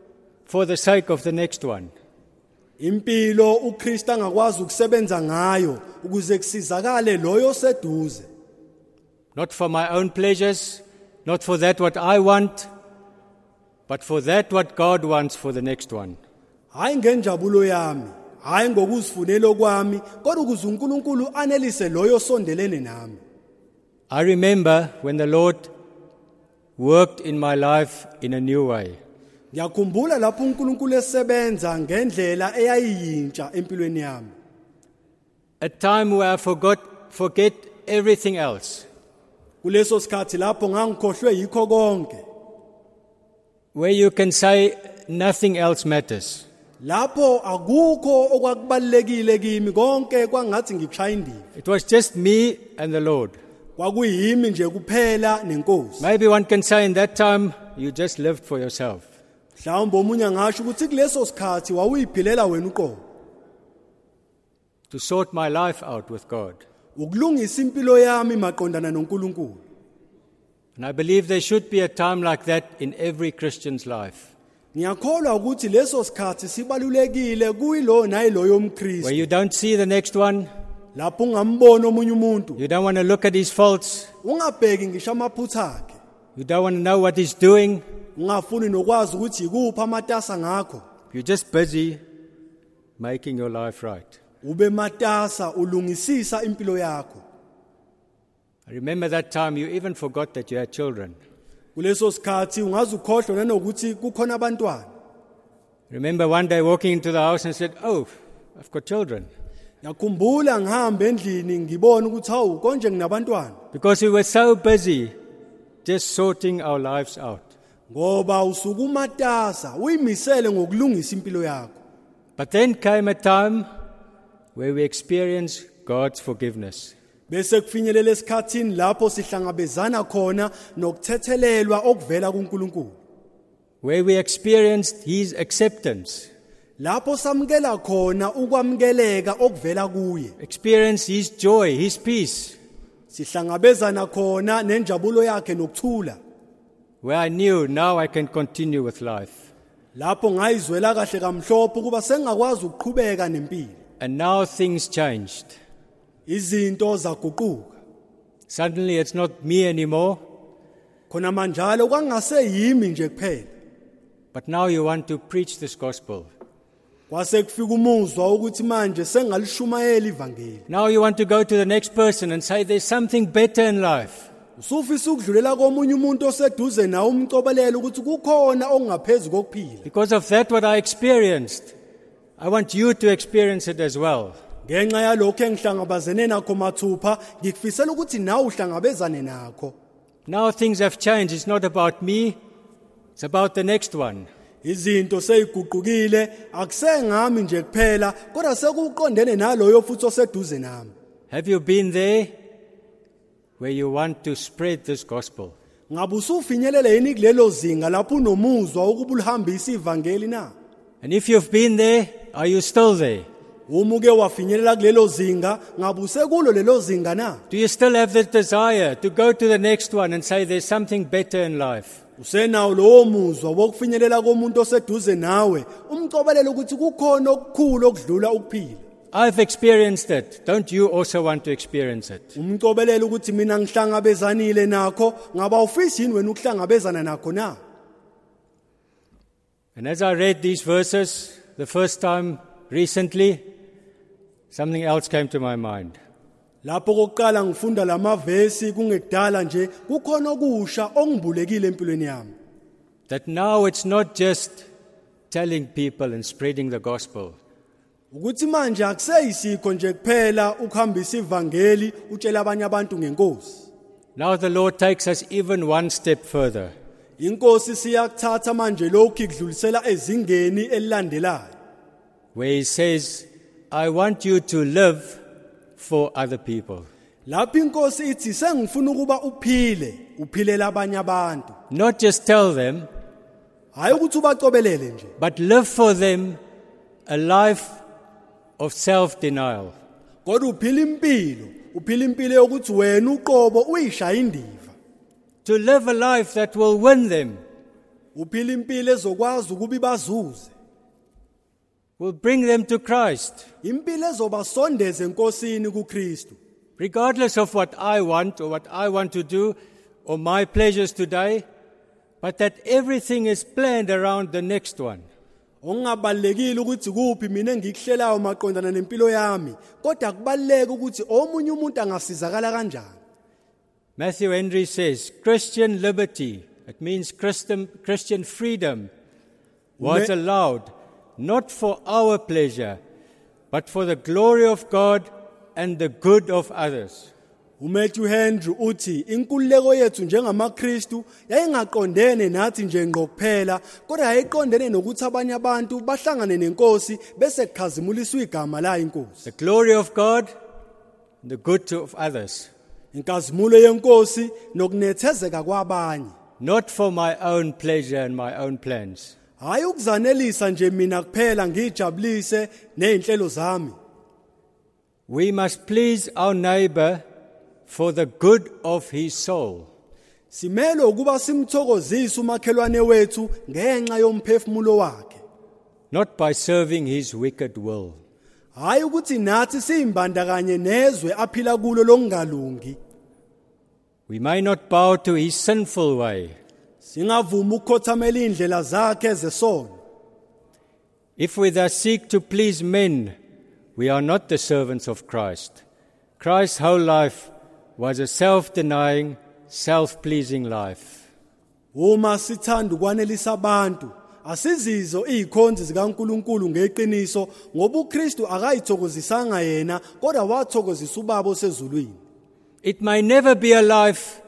S3: for the sake of the next one.
S4: impilo uKristu angakwazi ukusebenza ngayo ukuze kusizakale loyo seduze.
S3: Not for my own pleasures, not for that what I want, but for that what God wants for the next one.
S4: Hayi ngenjabulo yami, hayi ngokuzifunela kwami, kodwa ukuze uNkulunkulu anelise loyo sondelene nami.
S3: I remember when the Lord worked in my life in a new way.
S4: Ngiyakhumbula lapho uNkulunkulu esebenza ngendlela eyayiyintsha empilweni yami.
S3: A time where I forget everything else.
S4: Kuleso sikhathi lapho ngangikhohlwe yikho konke.
S3: Where you can say nothing else matters.
S4: Lapho akukho okwakubalekile kimi konke kwangathi ngikushaya indiva.
S3: It was just me and the Lord.
S4: Kwakuyimi nje kuphela nenkosi.
S3: Maybe one can say in that time you just lived for yourself.
S4: Mhlawumbe omunye angasho ukuthi kuleso sikhathi wawuyiphilela wena uqobo.
S3: To sort my life out with God.
S4: Ukulungisa impilo yami maqondana noNkulunkulu.
S3: And I believe there should be a time like that in every Christian's life.
S4: Ngiyakholwa ukuthi leso sikhathi sibalulekile kuyilo nayiloyo
S3: Where
S4: umKristu.
S3: you don't see the next one,
S4: Lapho ungambona omunye umuntu,
S3: you don't want to look at his faults,
S4: ungabheki ngisho amaphutha akhe.
S3: you don't want to know what he's doing,
S4: Ungafuni nokwazi ukuthi ikuphi amatasa ngakho.
S3: you're just busy making your life right.
S4: Ube matasa ulungisisa impilo yakho.
S3: I remember that time you even forgot that you had children.
S4: Kuleso sikhathi ungaze ukhohlwe nanokuthi kukhona abantwana.
S3: Remember one day walking into the house and said, "Oh, I've got children."
S4: Yakhumbula ngihamba endlini ngibona ukuthi hawu konje nginabantwana.
S3: Because we were so busy just sorting our lives out.
S4: Ngoba usuku matasa uyimisele ngokulungisa impilo yakho.
S3: But then came a time where we experienced God's forgiveness.
S4: Bese kufinyelela esikhathini lapho sihlangabezana khona nokuthethelelwa okuvela kuNkulunkulu.
S3: Where we experienced His acceptance.
S4: Lapho samkela khona ukwamkeleka okuvela kuye.
S3: Experienced His joy, His peace.
S4: Sihlangabezana khona nenjabulo yakhe nokuthula.
S3: Where I knew now I can continue with life.
S4: Lapho ngayizwela kahle kamhlophe kuba sengakwazi ukuqhubeka nempilo.
S3: And now things changed.
S4: Izinto zaguquka.
S3: Suddenly it's not me anymore,
S4: Khona manjalo kwangase yimi nje kuphela.
S3: but now you want to preach this gospel.
S4: Kwase kufika umuzwa ukuthi manje sengalishumayela ivangeli.
S3: Now you want to go to the next person and say there's something better in life.
S4: Usufisa ukudlulela komunye umuntu oseduze nawe umcobelele ukuthi kukhona okungaphezulu kokuphila.
S3: Because of that what I experienced, I want you to experience it as well.
S4: Ngenxa yalokho engihlangabezene nakho mathupha, ngikufisela ukuthi nawe uhlangabezane nakho.
S3: Now things have changed. It's not about me, it's about the next one.
S4: Izinto seyiguqukile, akusengami nje kuphela, kodwa sekuqondene naloyo futhi oseduze nami.
S3: Have you been there where you want to spread this gospel?
S4: Ngabe usufinyelele yini kulelo zinga lapho unomuzwa ukuba ulihambisa ivangeli na?
S3: And if you've been there, are you still there?
S4: Uma uke wafinyelela kulelo zinga, ngabe usekulo lelo zinga na?
S3: Do you still have the desire to go to the next one and say there's something better in life?
S4: Usenawo lowo muzwa wokufinyelela komuntu oseduze nawe, umcobelele ukuthi kukhona okukhulu okudlula ukuphila.
S3: I've experienced it. Don't you also want to experience it?
S4: Umcobelele ukuthi mina ngihlangabezanile nakho, ngaba ufisi yini wena ukuhlangabezana nakho na?
S3: And as I read these verses the first time recently, something else came to my mind.
S4: Lapho kokuqala ngifunda lamavesi kungekudala nje, kukhona okusha ongibulekile empilweni yami.
S3: That now it's not just telling people and spreading the gospel.
S4: Ukuthi manje akuseyisikho nje kuphela ukuhambisa ivangeli utshela abanye abantu ngenkosi.
S3: Now the Lord takes us even one step further.
S4: Inkosi siyakuthatha manje lokhu ikudlulisela ezingeni elilandelayo.
S3: Where He says, I want you to live for other people.
S4: Lapho inkosi ithi sengifuna ukuba uphilela abanye abantu.
S3: Not just tell them,
S4: Hayi ukuthi ubacobelele nje,
S3: but live for them a life of self-denial.
S4: kodwa uphila impilo yokuthi wena uqobo uyishaya indiva.
S3: To live a life that will win them.
S4: uphila impilo ezokwazi ukuba ibazuze,
S3: will bring them to Christ,
S4: impilo ezobasondeza enkosini kuKristu.
S3: regardless of what I want or what I want to do or my pleasures today, but that everything is planned around the next one.
S4: Ongabalekile ukuthi kuphi mina engikuhlelayo maqondana nempilo yami, kodwa kubaleke ukuthi omunye umuntu angasizakala kanjani.
S3: Matthew Henry says, Christian liberty, it means Christian freedom, was allowed not for our pleasure, but for the glory of God and the good of others.
S4: uMatthew Henry uthi inkululeko yethu njengamaKristu yayingaqondene nathi nje ngqo kuphela, kodwa yayiqondene nokuthi abanye abantu bahlangane nenkosi bese kuchazimuliswa igama la inkosi.
S3: The glory of God and the good of others.
S4: Inkazimulo yenkosi nokunethezeka kwabanye.
S3: Not for my own pleasure and my own plans.
S4: Hayi ukuzanelisa nje mina kuphela ngijabulise nezinhlelo zami.
S3: We must please our neighbor for the good of his soul.
S4: Simele ukuba simthokozise umakhelwane wethu ngenxa yomphefumulo wakhe.
S3: Not by serving his wicked will.
S4: Hayi ukuthi nathi siyimbandakanye nezwe aphila kulo longalungi.
S3: We may not bow to his sinful way.
S4: Singavuma ukukhothamela indlela zakhe ezesono.
S3: If we thus seek to please men, we are not the servants of Christ. Christ's whole life was a self-denying, self-pleasing life.
S4: Uma sithanda ukwanelisa abantu, asizizo izikhonzi zikaNkuluNkulu ngeqiniso ngoba uKristu akayithokozisanga yena kodwa wathokozisa ubaba osezulwini.
S3: It may never be a life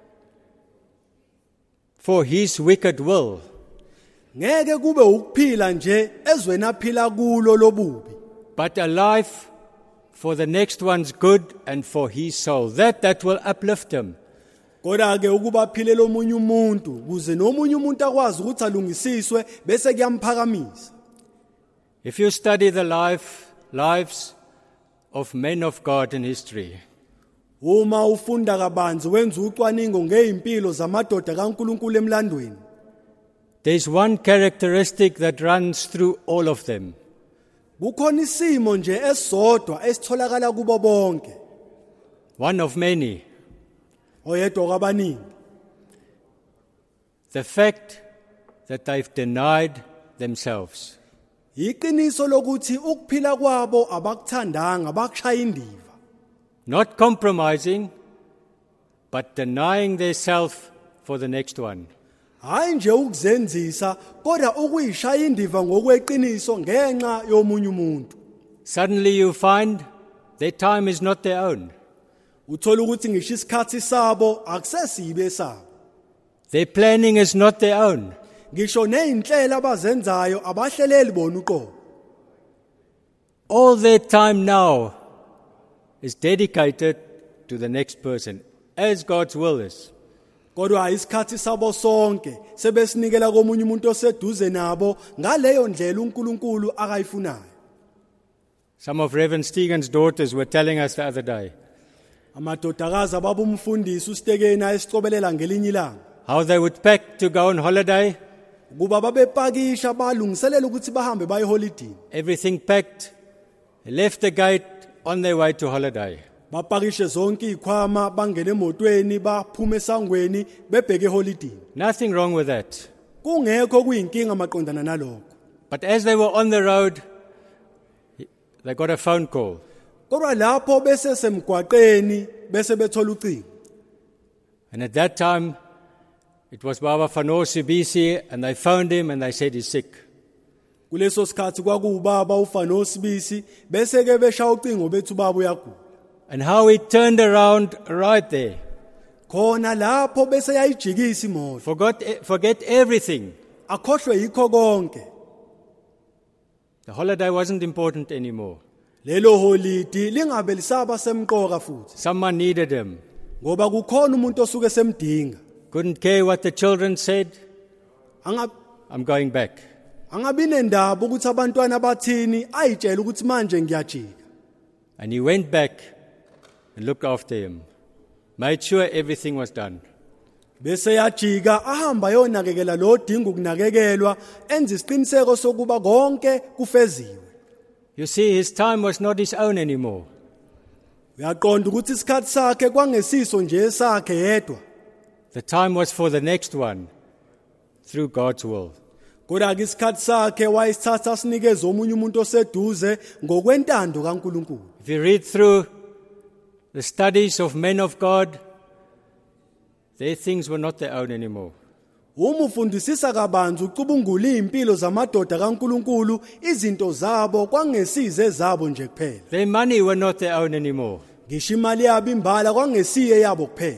S3: for his wicked will.
S4: Ngeke kube ukuphila nje ezweni aphila kulo lobubi,
S3: But a life for the next one's good and for his soul. That will uplift him.
S4: kodwa ke ukuba phile lomunye umuntu kuze nomunye umuntu akwazi ukuthi alungisiswe bese kuyamphakamisa.
S3: If you study the lives of men of God in history,
S4: Uma ufunda kabanzi wenza ucwaningo ngeimpilo zamadoda kaNkuluNkulu emlandweni,
S3: there's one characteristic that runs through all of them.
S4: kukhona isimo nje esodwa esitholakala kubo bonke,
S3: One of many.
S4: oyedwa kwabaningi.
S3: The fact that they've denied themselves.
S4: Iqiniso lokuthi ukuphila kwabo abakuthandanga, bakushaya indiva.
S3: Not compromising, but denying themselves for the next one.
S4: Hayi nje ukuzenzisa, kodwa ukuyishaya indiva ngokweqiniso ngenxa yomunye umuntu.
S3: Suddenly you find their time is not their own.
S4: Uthola ukuthi ngisho isikhathi sabo akusesibe sabo.
S3: Their planning is not their own.
S4: Ngisho nezinhlelo abazenzayo abahleleli bona uqobo.
S3: All their time now is dedicated to the next person, as God's will is.
S4: Kodwa isikhathi sabo sonke sebesinikela komunye umuntu oseduze nabo ngaleyo ndlela uNkulunkulu akayifunayo.
S3: Some of Reverend Stegan's daughters were telling us the other day
S4: Amadodakazi ababumfundisi uStekeni ayesicobelela ngelinye ilanga
S3: how they would pack to go on holiday,
S4: kuba babepakisha balungiselela ukuthi bahambe baye holidini.
S3: everything packed, they left the gate on their way to holiday.
S4: Bapakishe zonke izikhwama bangena emotweni baphuma esangweni bebheke holidini.
S3: Nothing wrong with that.
S4: Kungekho kuyinkinga maqondana nalokho.
S3: But as they were on the road, they got a phone call.
S4: Kodwa lapho bese semgwaqeni bese bethola ucingo.
S3: And at that time, it was Baba Fano Sibisi, and they phoned him and they said he's sick.
S4: Kuleso sikhathi kwakuubaba uFano Sibisi bese ke besha ucingo bethu baba uyagula.
S3: And how he turned around right there.
S4: Khona lapho bese yayijikisa imoto.
S3: Forget everything.
S4: Akhohlwe yikho konke.
S3: The holiday wasn't important anymore.
S4: Lelo holidi lingabe lisaba semqoka futhi.
S3: Someone needed him.
S4: Ngoba kukhona umuntu osuke semdinga.
S3: Couldn't care what the children said.
S4: Anga
S3: I'm going back.
S4: angabi nendaba ukuthi abantwana bathini ayitshela ukuthi manje ngiyajika.
S3: And he went back and looked after him. Made sure everything was done.
S4: bese yajika ahamba yonakekela lo dinga ukunakekelwa enza isiqiniseko sokuba konke kufeziwe.
S3: You see, his time was not his own anymore.
S4: Uyaqonda ukuthi isikhathi sakhe kwangesiso nje sakhe yedwa.
S3: The time was for the next one through God's will.
S4: Kodwa ke isikhathi sakhe wayesithatha sinikeze omunye umuntu oseduze ngokwentando kaNkulunkulu.
S3: If you read through the studies of men of God, their things were not their own anymore.
S4: Uma ufundisisa kabanzi ucubungula impilo zamadoda kaNkulunkulu, izinto zabo kwangesize zabo nje kuphela.
S3: Their money were not their own anymore.
S4: Ngisho imali yabo imbala kwangesiye yabo kuphela.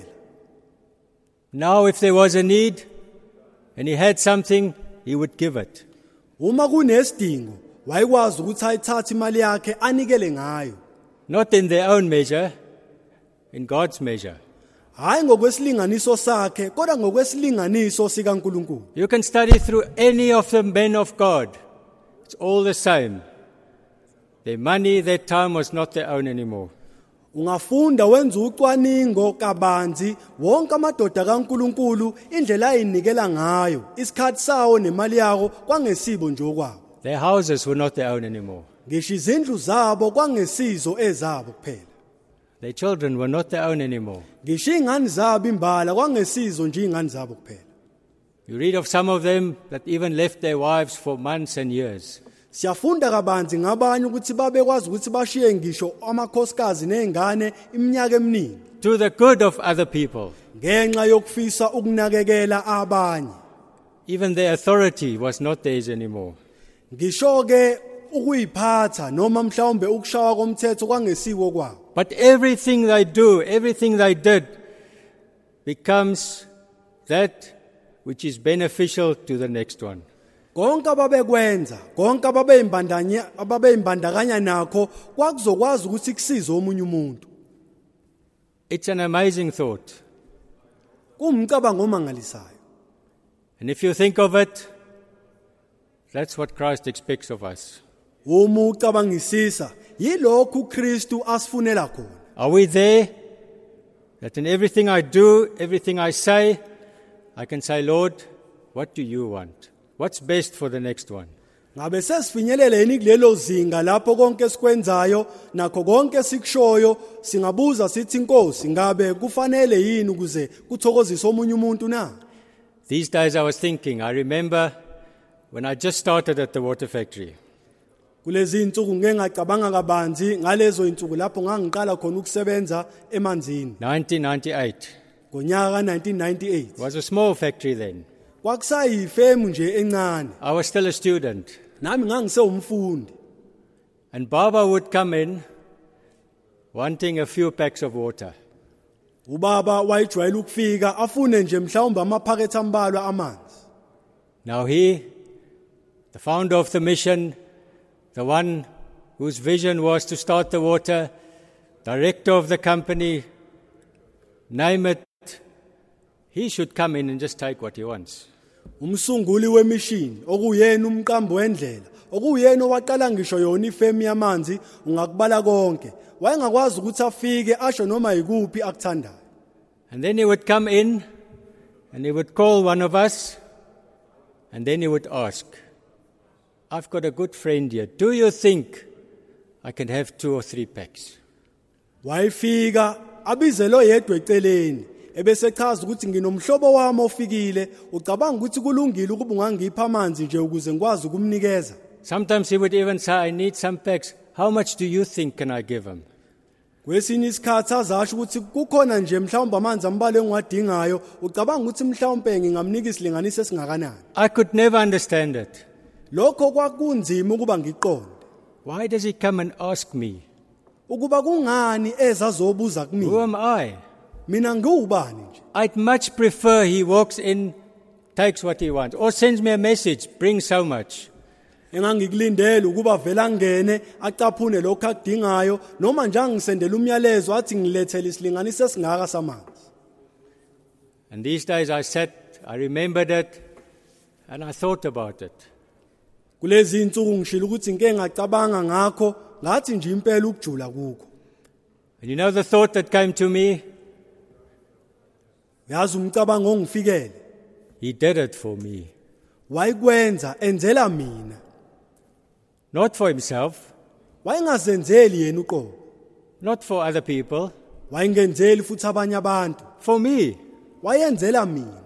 S3: Now if there was a need and he had something, he would give it.
S4: Uma kunesidingo, wayekwazi ukuthi ayithathe imali yakhe anikele ngayo.
S3: Not in their own measure, in God's measure.
S4: Hayi ngokwesilinganiso sakhe, kodwa ngokwesilinganiso sikaNkulunkulu.
S3: You can study through any of the men of God. It's all the same. Their money, their time was not their own anymore.
S4: Ungafunda wenza ucwaningo kabanzi wonke amadoda kaNkulunkulu indlela ayinikela ngayo, isikhathi sawo nemali yabo kwangesibo nje okwabo.
S3: Their houses were not their own anymore.
S4: Ngisho izindlu zabo kwangesizo ezabo kuphela.
S3: Their children were not their own anymore.
S4: Ngisho ingane zabo imbala kwangesizo nje ingane zabo kuphela.
S3: You read of some of them that even left their wives for months and years.
S4: Siyafunda kabanzi ngabanye ukuthi babekwazi ukuthi bashiye ngisho amakhosikazi nezingane iminyaka eminingi.
S3: To the good of other people.
S4: Ngenxa yokufisa ukunakekela abanye.
S3: Even their authority was not theirs anymore.
S4: Ngisho ke ukuyiphatha noma mhlawumbe ukushawa komthetho kwangesiwo kwabo.
S3: But everything they do, everything they did becomes that which is beneficial to the next one.
S4: Konke ababekwenza, konke ababeyimbandakanya nakho kwakuzokwazi ukuthi kusize omunye umuntu.
S3: It's an amazing thought.
S4: Kumcabango omangalisayo.
S3: And if you think of it, that's what Christ expects of us.
S4: Uma ucabangisisa, yilokhu uKristu asifunela khona.
S3: Are we there? That in everything I do, everything I say, I can say, Lord, what do you want? What's best for the next one?
S4: Ngabe sesifinyelele yini kulelo zinga lapho konke sikwenzayo nakho konke sikushoyo singabuza sithi Nkosi ngabe kufanele yini ukuze kuthokozise omunye umuntu na?
S3: These days I was thinking, I remember when I just started at the water factory.
S4: Kulezi insuku ngeke ngacabanga kabanzi ngalezo insuku lapho ngangiqala khona ukusebenza emanzini.
S3: 1998.
S4: Ngonyaka 1998.
S3: It was a small factory then.
S4: Kwakusayifemu nje encane.
S3: I was still a student.
S4: Nami ngangisewumfundi.
S3: And Baba would come in wanting a few packs of water.
S4: Ubaba wayijwayela ukufika afune nje mhlawumbe amaphakethe ambalwa amanzi.
S3: Now he, the founder of the mission, the one whose vision was to start the water, director of the company, name it, he should come in and just take what he wants.
S4: Umsunguli wemishini okuyena umqambi wendlela okuyena owaqala ngisho yona ifemu yamanzi ungakubala konke wayengakwazi ukuthi afike asho noma yikuphi akuthandayo.
S3: And then he would come in and he would call one of us and then he would ask, I've got a good friend here. Do you think I can have 2 or 3 packs?
S4: Wayefika abizelo yedwa eceleni ebese chaza ukuthi nginomhlobo wami ofikile ucabanga ukuthi kulungile ukuba ungangipha amanzi nje ukuze ngikwazi ukumnikeza.
S3: Sometimes he would even say, I need some packs. How much do you think can I give him?
S4: Kwesinye isikhathi azasho ukuthi kukhona nje mhlawumbe amanzi ambale engiwadingayo ucabanga ukuthi mhlawumbe ngingamnika isilinganiso esingakanani.
S3: I could never understand it.
S4: Lokho kwakunzima ukuba ngiqonde.
S3: Why does he come and ask me?
S4: Ukuba kungani ezazobuza
S3: Who
S4: kimi?
S3: am I?
S4: Mina ngiwubani nje?
S3: I'd much prefer he walks in, takes what he wants, or sends me a message, bring so much.
S4: Engangikulindela ukuba vela ngene acaphune lokho akudingayo noma nje angisendela umyalezo athi ngilethele isilinganiso esingaka samanzi.
S3: And these days I sat, I remembered it, and I thought about it.
S4: Kulezi insuku ngishilo ukuthi ngeke ngacabanga ngakho ngathi nje impela ukujula kukho.
S3: And you know the thought that came to me?
S4: Uyazi umcabango ongifikele.
S3: He did it for me.
S4: Wayikwenza enzela mina.
S3: Not for himself,
S4: Wayengazenzeli yena uqobo.
S3: not for other people,
S4: Wayengenzeli futhi abanye abantu.
S3: for me.
S4: Wayenzela mina.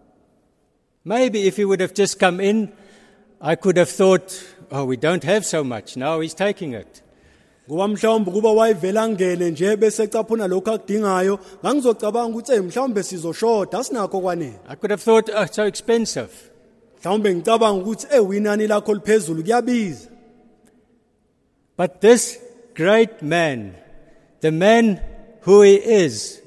S3: Maybe if he would have just come in, I could have thought, oh, we don't have so much. Now he's taking it.
S4: Ngoba mhlawumbe kuba wayivela ngene nje bese caphuna lokho akudingayo, ngangizocabanga ukuthi mhlawumbe sizoshoda sinakho kwanele.
S3: I could have thought, oh, it's so expensive.
S4: Mhlawumbe ngicabanga ukuthi winani lakho liphezulu kuyabiza.
S3: But this great man, the man who he is,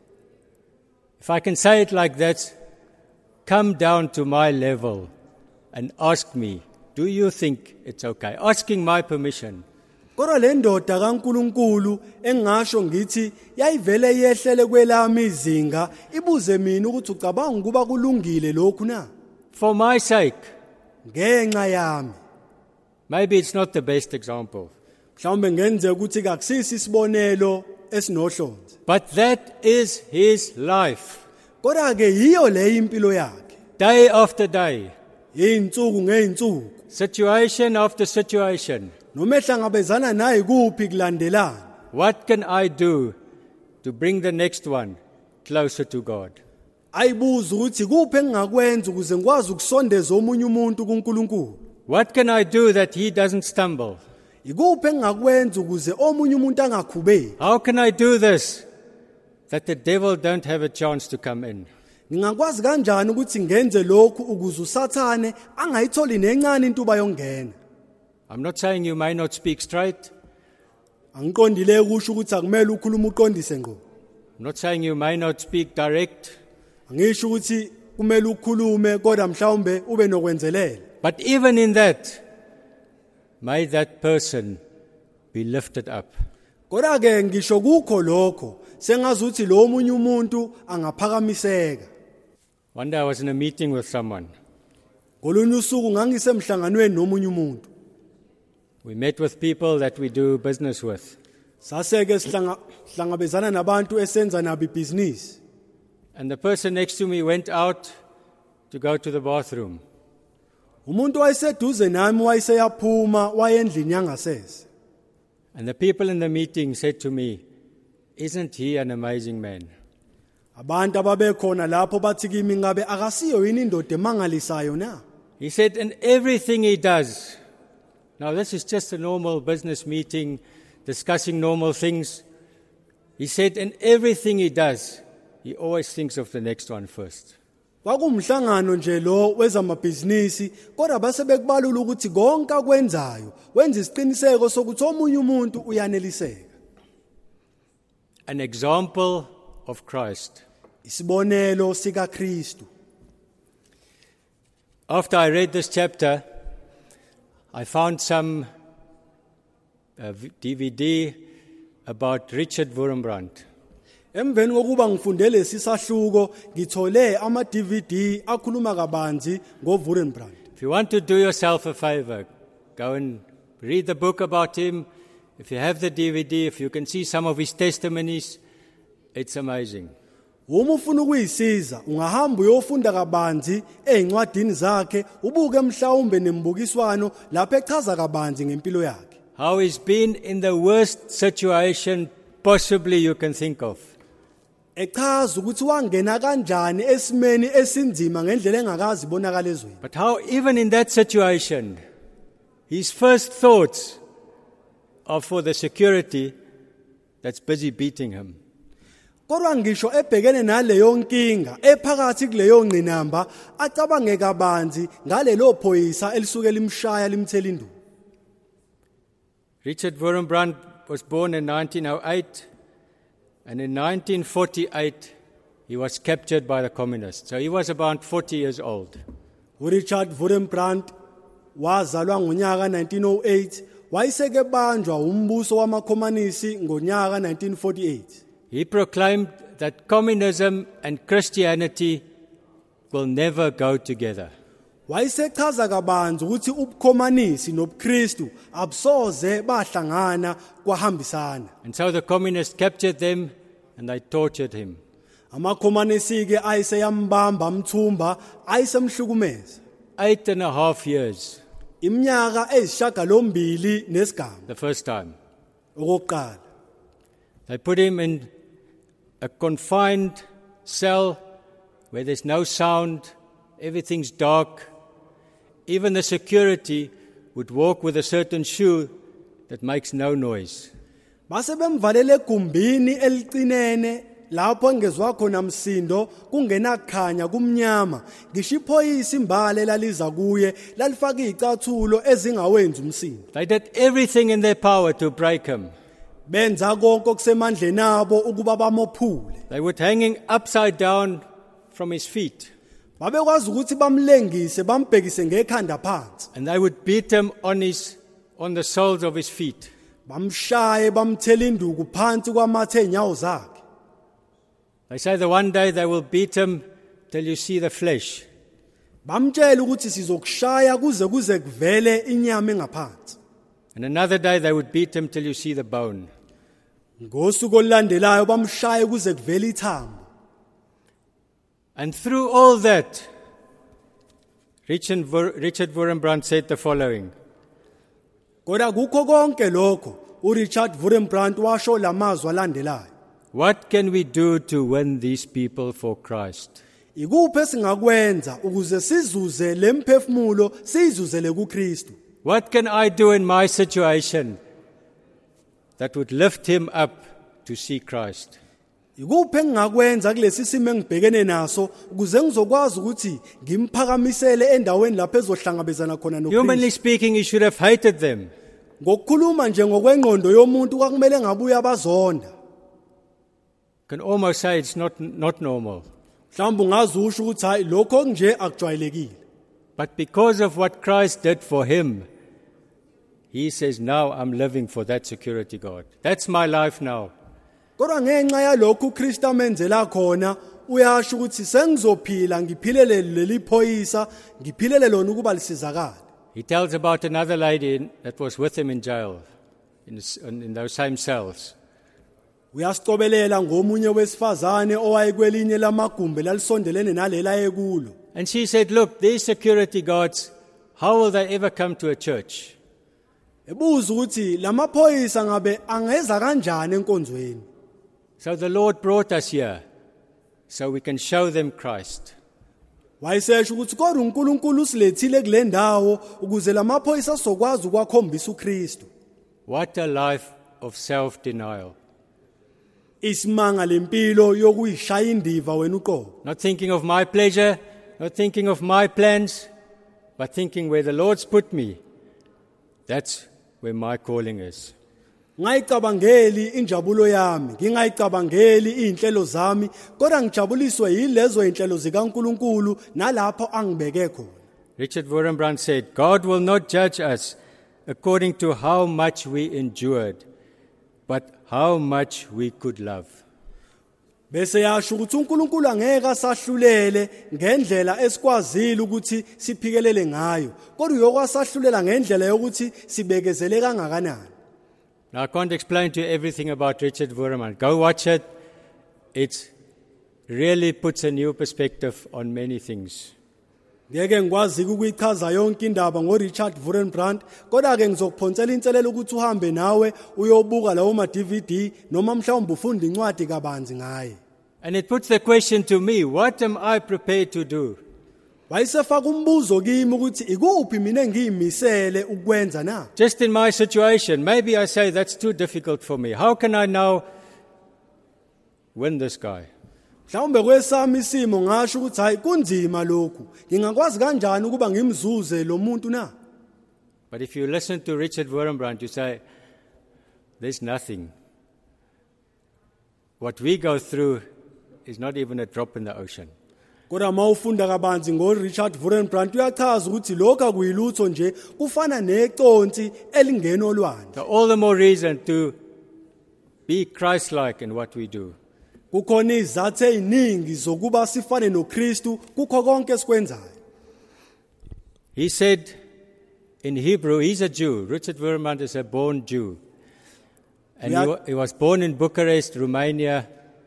S3: if I can say it like that, come down to my level and ask me, do you think it's okay? Asking my permission.
S4: Kodwa le ndoda kaNkuluNkulu engasho ngithi yayivele yehlele kwelami izinga ibuze mina ukuthi ucabanga kuba kulungile lokhu na
S3: For my sake.
S4: ngenxa yami.
S3: Maybe it's not the best example.
S4: Mhlawumbe ngenze ukuthi kakusisi isibonelo esinohlonze.
S3: But that is his life.
S4: Kodwa ke yiyo le impilo yakhe.
S3: Day after day.
S4: Insuku ngeinsuku.
S3: Situation after situation.
S4: Noma ehlangabezana naye kuphi kulandelana.
S3: What can I do to bring the next one closer to God?
S4: Ayibuza ukuthi kuphi engakwenza ukuze ngikwazi ukusondeza omunye umuntu kuNkulunkulu.
S3: What can I do that he doesn't stumble?
S4: Ikuphi engakwenza ukuze omunye umuntu angakhubeki.
S3: How can I do this that the devil don't have a chance to come in?
S4: Ngingakwazi kanjani ukuthi ngenze lokhu ukuze uSathane angayitholi nencane intuba yongena.
S3: I'm not saying you may not speak straight.
S4: Angiqondile ukusho ukuthi akumele ukhulume uqondise ngqo.
S3: I'm not saying you may not speak direct.
S4: Angisho ukuthi kumele ukhulume kodwa mhlawumbe ube nokwenzelela.
S3: But even in that, may that person be lifted up.
S4: Kodwa ke ngisho kukho lokho sengazi ukuthi lo omunye umuntu angaphakamiseka.
S3: One day I was in a meeting with someone.
S4: Ngolunye usuku ngangisemhlanganweni nomunye umuntu.
S3: We met with people that we do business with.
S4: Saseke sihlangabezana nabantu esenza nabo ibhizinisi.
S3: And the person next to me went out to go to the bathroom.
S4: Umuntu wayeseduze nami wayeseyaphuma wayendlini yangasese.
S3: And the people in the meeting said to me, isn't he an amazing man?
S4: Abantu ababekhona lapho bathi kimi ngabe akasiyo yini indoda emangalisayo na?
S3: He said, in everything he does. Now this is just a normal business meeting, discussing normal things. He said, in everything he does, he always thinks of the next one first.
S4: Kwakumhlangano nje lo wezamabhizinisi kodwa base bekubalula ukuthi konke akwenzayo wenza isiqiniseko sokuthi omunye umuntu uyaneliseka.
S3: An example of Christ.
S4: Isibonelo sika Kristu.
S3: After I read this chapter, I found some DVD about Richard Wurmbrand.
S4: Emveni kokuba ngifundele sisahluko ngithole ama DVD akhuluma kabanzi ngoWurmbrand.
S3: If you want to do yourself a favor, go and read the book about him. If you have the DVD, if you can see some of his testimonies, it's amazing.
S4: Uma ufuna ukuyisiza ungahamba uyofunda kabanzi ezincwadini zakhe ubuke mhlawumbe nembukiswano lapho echaza kabanzi ngempilo yakhe.
S3: How he's been in the worst situation possibly you can think of.
S4: Echaza ukuthi wangena kanjani esimeni esinzima ngendlela engakazi ibonakala ezweni.
S3: But how even in that situation, his first thoughts are for the security that's busy beating him.
S4: Kodwa ngisho ebhekene naleyo nkinga ephakathi kuleyo ngcinamba acabange kabanzi ngalelo phoyisa elisuke limshaya limthela induku.
S3: Richard Wurmbrand was born in 1908, and in 1948 he was captured by the communists. So he was about 40 years old.
S4: Richard Wurmbrand wazalwa ngonyaka 1908 wayeseke banjwa umbuso wamakhomanisi ngonyaka 1948.
S3: He proclaimed that communism and Christianity will never go together.
S4: Wayesechaza kabanzi ukuthi ubukhomanisi nobuKristu abusoze bahlangana kwahambisana.
S3: And so the communists captured them and they tortured him.
S4: amakhomanisi ke ayiseyambamba amthumba ayisemhlukumeza
S3: 8.5 years,
S4: iminyaka eyisishagalombili nesigaba
S3: the first time.
S4: okokuqala.
S3: They put him in a confined cell where there's no sound, everything's dark. Even the security would walk with a certain shoe that makes no noise.
S4: Base bemvalele egumbini elicinene lapho engezwa khona msindo kungenakhanya kumnyama. Ngisho iphoyisa imbali laliza kuye lalifaka izicathulo ezingawenza umsindo.
S3: They did everything in their power to break him.
S4: Benza konke okusemandleni abo ukuba bamophule.
S3: They were hanging upside down from his feet,
S4: Babekwazi ukuthi bamlengise bambhekise ngekhanda phansi.
S3: and they would beat him on the soles of his feet.
S4: Bamshaye bamthela induku phansi kwamathe enyawo zakhe.
S3: They say that one day they will beat him till you see the flesh.
S4: Bamtshela ukuthi sizokushaya kuze kuvele inyama engaphansi.
S3: And another day they would beat him till you see the bone.
S4: Ngosuku olulandelayo bamshaye kuze kuvele ithambo.
S3: And through all that, Richard Wurmbrand said the following:
S4: Kodwa kukho konke lokho uRichard Wurmbrand washo lamazwi alandelayo.
S3: what can we do to win these people for Christ?
S4: Ikuphi esingakwenza ukuze sizuze lemphefumulo sizuzele kuKristu?
S3: What can I do in my situation that would lift him up to see Christ?
S4: Ikuphi engakwenza kulesi simo engibhekene naso ukuze ngizokwazi ukuthi ngimphakamisele endaweni lapho ezohlangabezana khona
S3: Humanly
S4: noKristu?
S3: speaking, he should have hated them.
S4: Ngokukhuluma nje ngokwengqondo yomuntu kwakumele ngabuye abazonda.
S3: Can almost say it's not normal.
S4: Mhlawumbe ungazusho ukuthi hayi lokho nje akujwayelekile.
S3: But because of what Christ did for him, he says, now I'm living for that security guard. That's my life now.
S4: Kodwa ngenxa yalokho uKristu amenzela khona uyasho ukuthi sengizophila ngiphilele leli phoyisa ngiphilele lona ukuba lisizakala.
S3: He tells about another lady that was with him in jail, in those same cells.
S4: Uyasicobelela ngomunye wesifazane owayekwelinye lamagumbi lalisondelene nalela yekulo.
S3: And she said, look, these security guards, how will they ever come to a church?
S4: Ebuza ukuthi lamaphoyisa ngabe angeza kanjani enkonzweni.
S3: So the Lord brought us here so we can show them Christ.
S4: Wayesesho ukuthi kodwa uNkulunkulu usilethile kule ndawo ukuze lamaphoyisa sokwazi ukwakhombisa uKristu.
S3: What a life of self-denial.
S4: Isimanga lempilo yokuyishaya indiva wena uqobo.
S3: Not thinking of my pleasure, not thinking of my plans, but thinking where the Lord's put me. That's where my calling is.
S4: Ngayicabangeli injabulo yami, ngingayicabangeli inhlelo zami, kodwa ngijabuliswe yilezo inhlelo zikaNkulunkulu nalapho angibeke khona.
S3: Richard Wurmbrand said, God will not judge us according to how much we endured, but how much we could love.
S4: Bese yasho ukuthi uNkulunkulu angeke asahlulele ngendlela esikwazile ukuthi siphikelele ngayo, kodwa uyokwasahlulela ngendlela yokuthi sibekezele kangakanani.
S3: Now, I can't explain to you everything about Richard Wurmbrand. Go watch it. It really puts a new perspective on many things.
S4: Ngeke ngikwazi ukuyichaza yonke indaba ngoRichard Wurmbrand, kodwa ke ngizokuphonsela inselelo ukuthi uhambe nawe uyobuka lawo ma DVD noma mhlawumbe ufunda incwadi kabanzi ngaye.
S3: And it puts the question to me, what am I prepared to do?
S4: Wayesefaka umbuzo kimi ukuthi ikuphi mina engiyimisele ukwenza na?
S3: Just in my situation, maybe I say that's too difficult for me. How can I now win this guy?
S4: Mhlawumbe kwesami isimo ngasho ukuthi hayi kunzima lokhu. Ngingakwazi kanjani ukuba ngimzuze lo muntu na?
S3: But if you listen to Richard Wurmbrand, you say, there's nothing. What we go through is not even a drop in the ocean.
S4: Kodwa mawufunda kabanzi ngoRichard Wurmbrand uyachaza ukuthi lokho akuyilutho nje kufana neconsi elingena olwandle.
S3: So all the more reason to be Christ-like in what we do.
S4: Kukhona izathu eziningi zokuba sifane noKristu kukho konke esikwenzayo.
S3: He said in Hebrew, he's a Jew. Richard Wurmbrand is a born Jew. And he was born in Bucharest, Romania.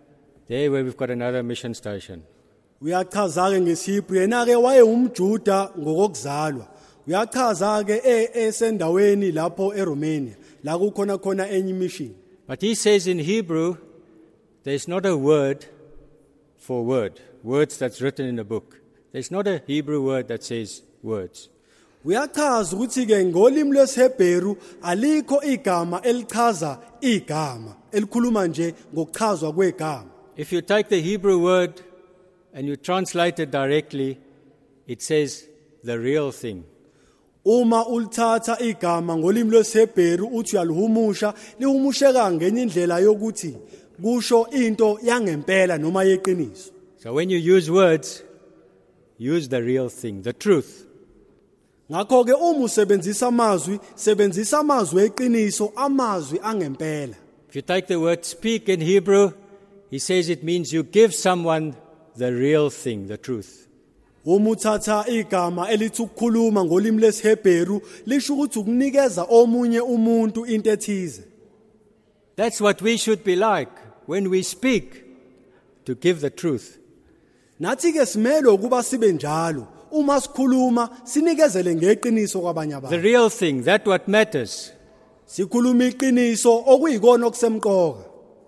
S3: There where we've got another mission station.
S4: Uyachaza ke ngesihebru yena ke wayengumjuda ngokuzalwa. Uyachaza ke esendaweni lapho eRomania la kukhona khona enye mission.
S3: But he says in Hebrew, there's not a word for words that's written in a book. There's not a Hebrew word that says words.
S4: Uyachaza ukuthi ke ngolimi lwesiHebheru alikho igama elichaza igama elikhuluma nje ngokuchazwa kwegama.
S3: If you take the Hebrew word and you translate it directly, it says the real thing.
S4: Uma ulithatha igama ngolimi lwesiHebheru uthi uyaluhumusha lihumusheka ngenye indlela yokuthi kusho into yangempela noma yeqiniso.
S3: So when you use words, use the real thing, the truth.
S4: Ngakho ke uma usebenzisa amazwi, sebenzisa amazwi eqiniso, amazwi angempela.
S3: If you take the word speak in Hebrew, he says it means you give someone the real thing, the truth.
S4: Uma uthatha igama elithi ukukhuluma ngolimi lesiHebheru lisho ukuthi ukunikeza omunye umuntu into ethize.
S3: That's what we should be like when we speak, to give the truth.
S4: Nathi ke simele ukuba sibe njalo uma sikhuluma sinikezele ngeqiniso kwabanye abantu.
S3: The real thing, that what matters.
S4: Sikhuluma iqiniso okuyikona okusemqoka.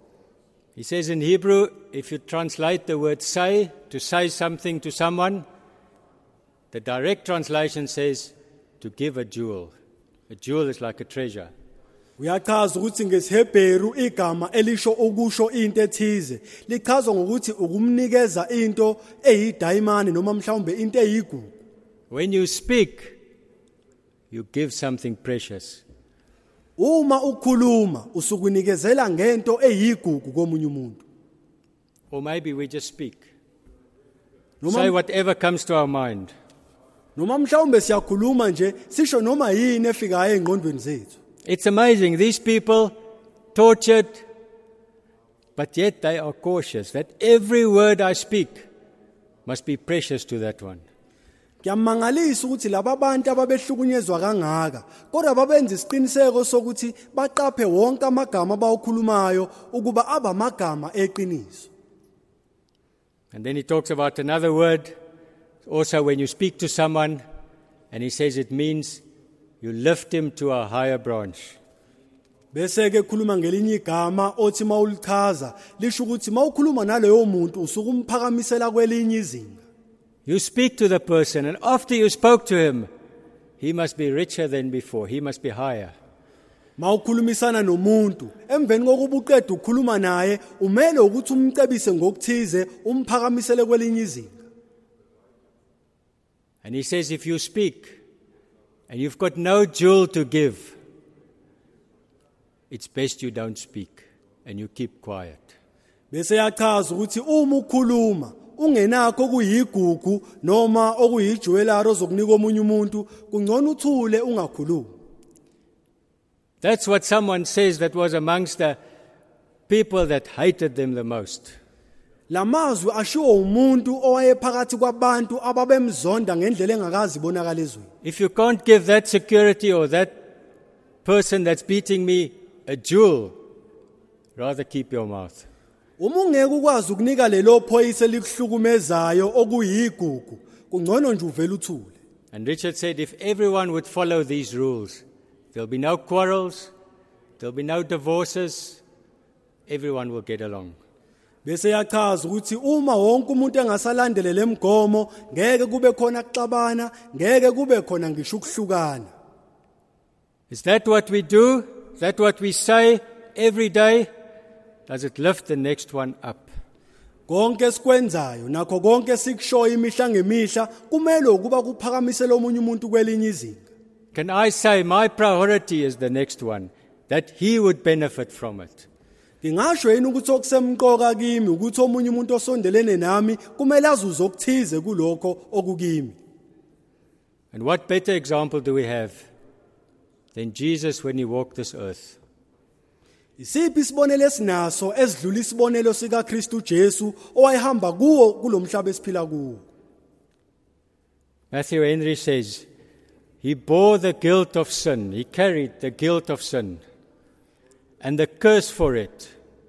S3: He says in Hebrew, if you translate the word say, to say something to someone, the direct translation says to give a jewel. A jewel is like a treasure.
S4: Uyachaza ukuthi ngesiHebheru igama elisho ukusho into ethize lichazwa ngokuthi ukumnikeza into eyidayimani noma mhlawumbe into eyigugu.
S3: When you speak, you give something precious.
S4: Uma ukhuluma usukunikezela ngento eyigugu komunye umuntu.
S3: Or maybe we just speak. Say whatever comes to our mind.
S4: Noma mhlawumbe siyakhuluma nje sisho noma yini efikayo engqondweni zethu.
S3: It's amazing, these people tortured, but yet they are cautious that every word I speak must be precious to that one.
S4: Kuyamangalisa ukuthi laba bantu ababehlukunyezwa kangaka kodwa babenza isiqiniseko sokuthi baqaphe wonke amagama abawakhulumayo ukuba abamagama eqiniso.
S3: And then he talks about another word also when you speak to someone, and he says it means you lift him to a higher branch.
S4: Bese ke khuluma ngelinye igama othi mawulichaza lisho ukuthi mawukhuluma naleyo muntu usukumphakamisela kwelinye izinga.
S3: You speak to the person, and after you spoke to him, he must be richer than before. He must be higher.
S4: Mawukhulumisana nomuntu emveni kokuba uqeda ukukhuluma naye umele ukuthi umcebise ngokuthize umphakamisele kwelinye izinga.
S3: And he says if you speak and you've got no jewel to give, it's best you don't speak and you keep quiet.
S4: Bese yachaza ukuthi uma ukhuluma ungenakho kuyigugu noma okuyijewelry ozokunika omunye umuntu kungcono uthule ungakhulumi.
S3: That's what someone says that was amongst the people that hated them the most.
S4: Lamazwi ashiwo umuntu owayephakathi kwabantu ababemzonda ngendlela engakazi ibonakala ezweni.
S3: If you can't give that security or that person that's beating me a jewel, rather keep your mouth.
S4: Uma ungeke ukwazi ukunika lelo phoyisa elikuhlukumezayo okuyigugu kungcono nje uvela uthule.
S3: And Richard said if everyone would follow these rules, there'll be no quarrels, there'll be no divorces, everyone will get along.
S4: Bese yachaza ukuthi uma wonke umuntu engasalandele lemigomo ngeke kube khona kuxabana, ngeke kube khona ngisho ukuhlukana.
S3: Is that what we do? Is that what we say every day? Does it lift the next one up?
S4: Konke sikwenzayo nakho konke sikushoya imihla ngemihla kumele ukuba kuphakamisela omunye umuntu kwelinye izinga.
S3: Can I say my priority is the next one, that he would benefit from it?
S4: Ngingasho yini ukuthi okusemqoka kimi ukuthi omunye umuntu osondelene nami kumele azuze okuthize kulokho okukimi.
S3: And what better example do we have than Jesus when he walked this earth?
S4: Isiphi isibonelo esinaso esidlula isibonelo sika Kristu Jesu owayehamba kuwo kulomhlaba esiphila kuwo?
S3: Matthew Henry says, he bore the guilt of sin. He carried the guilt of sin and the curse for it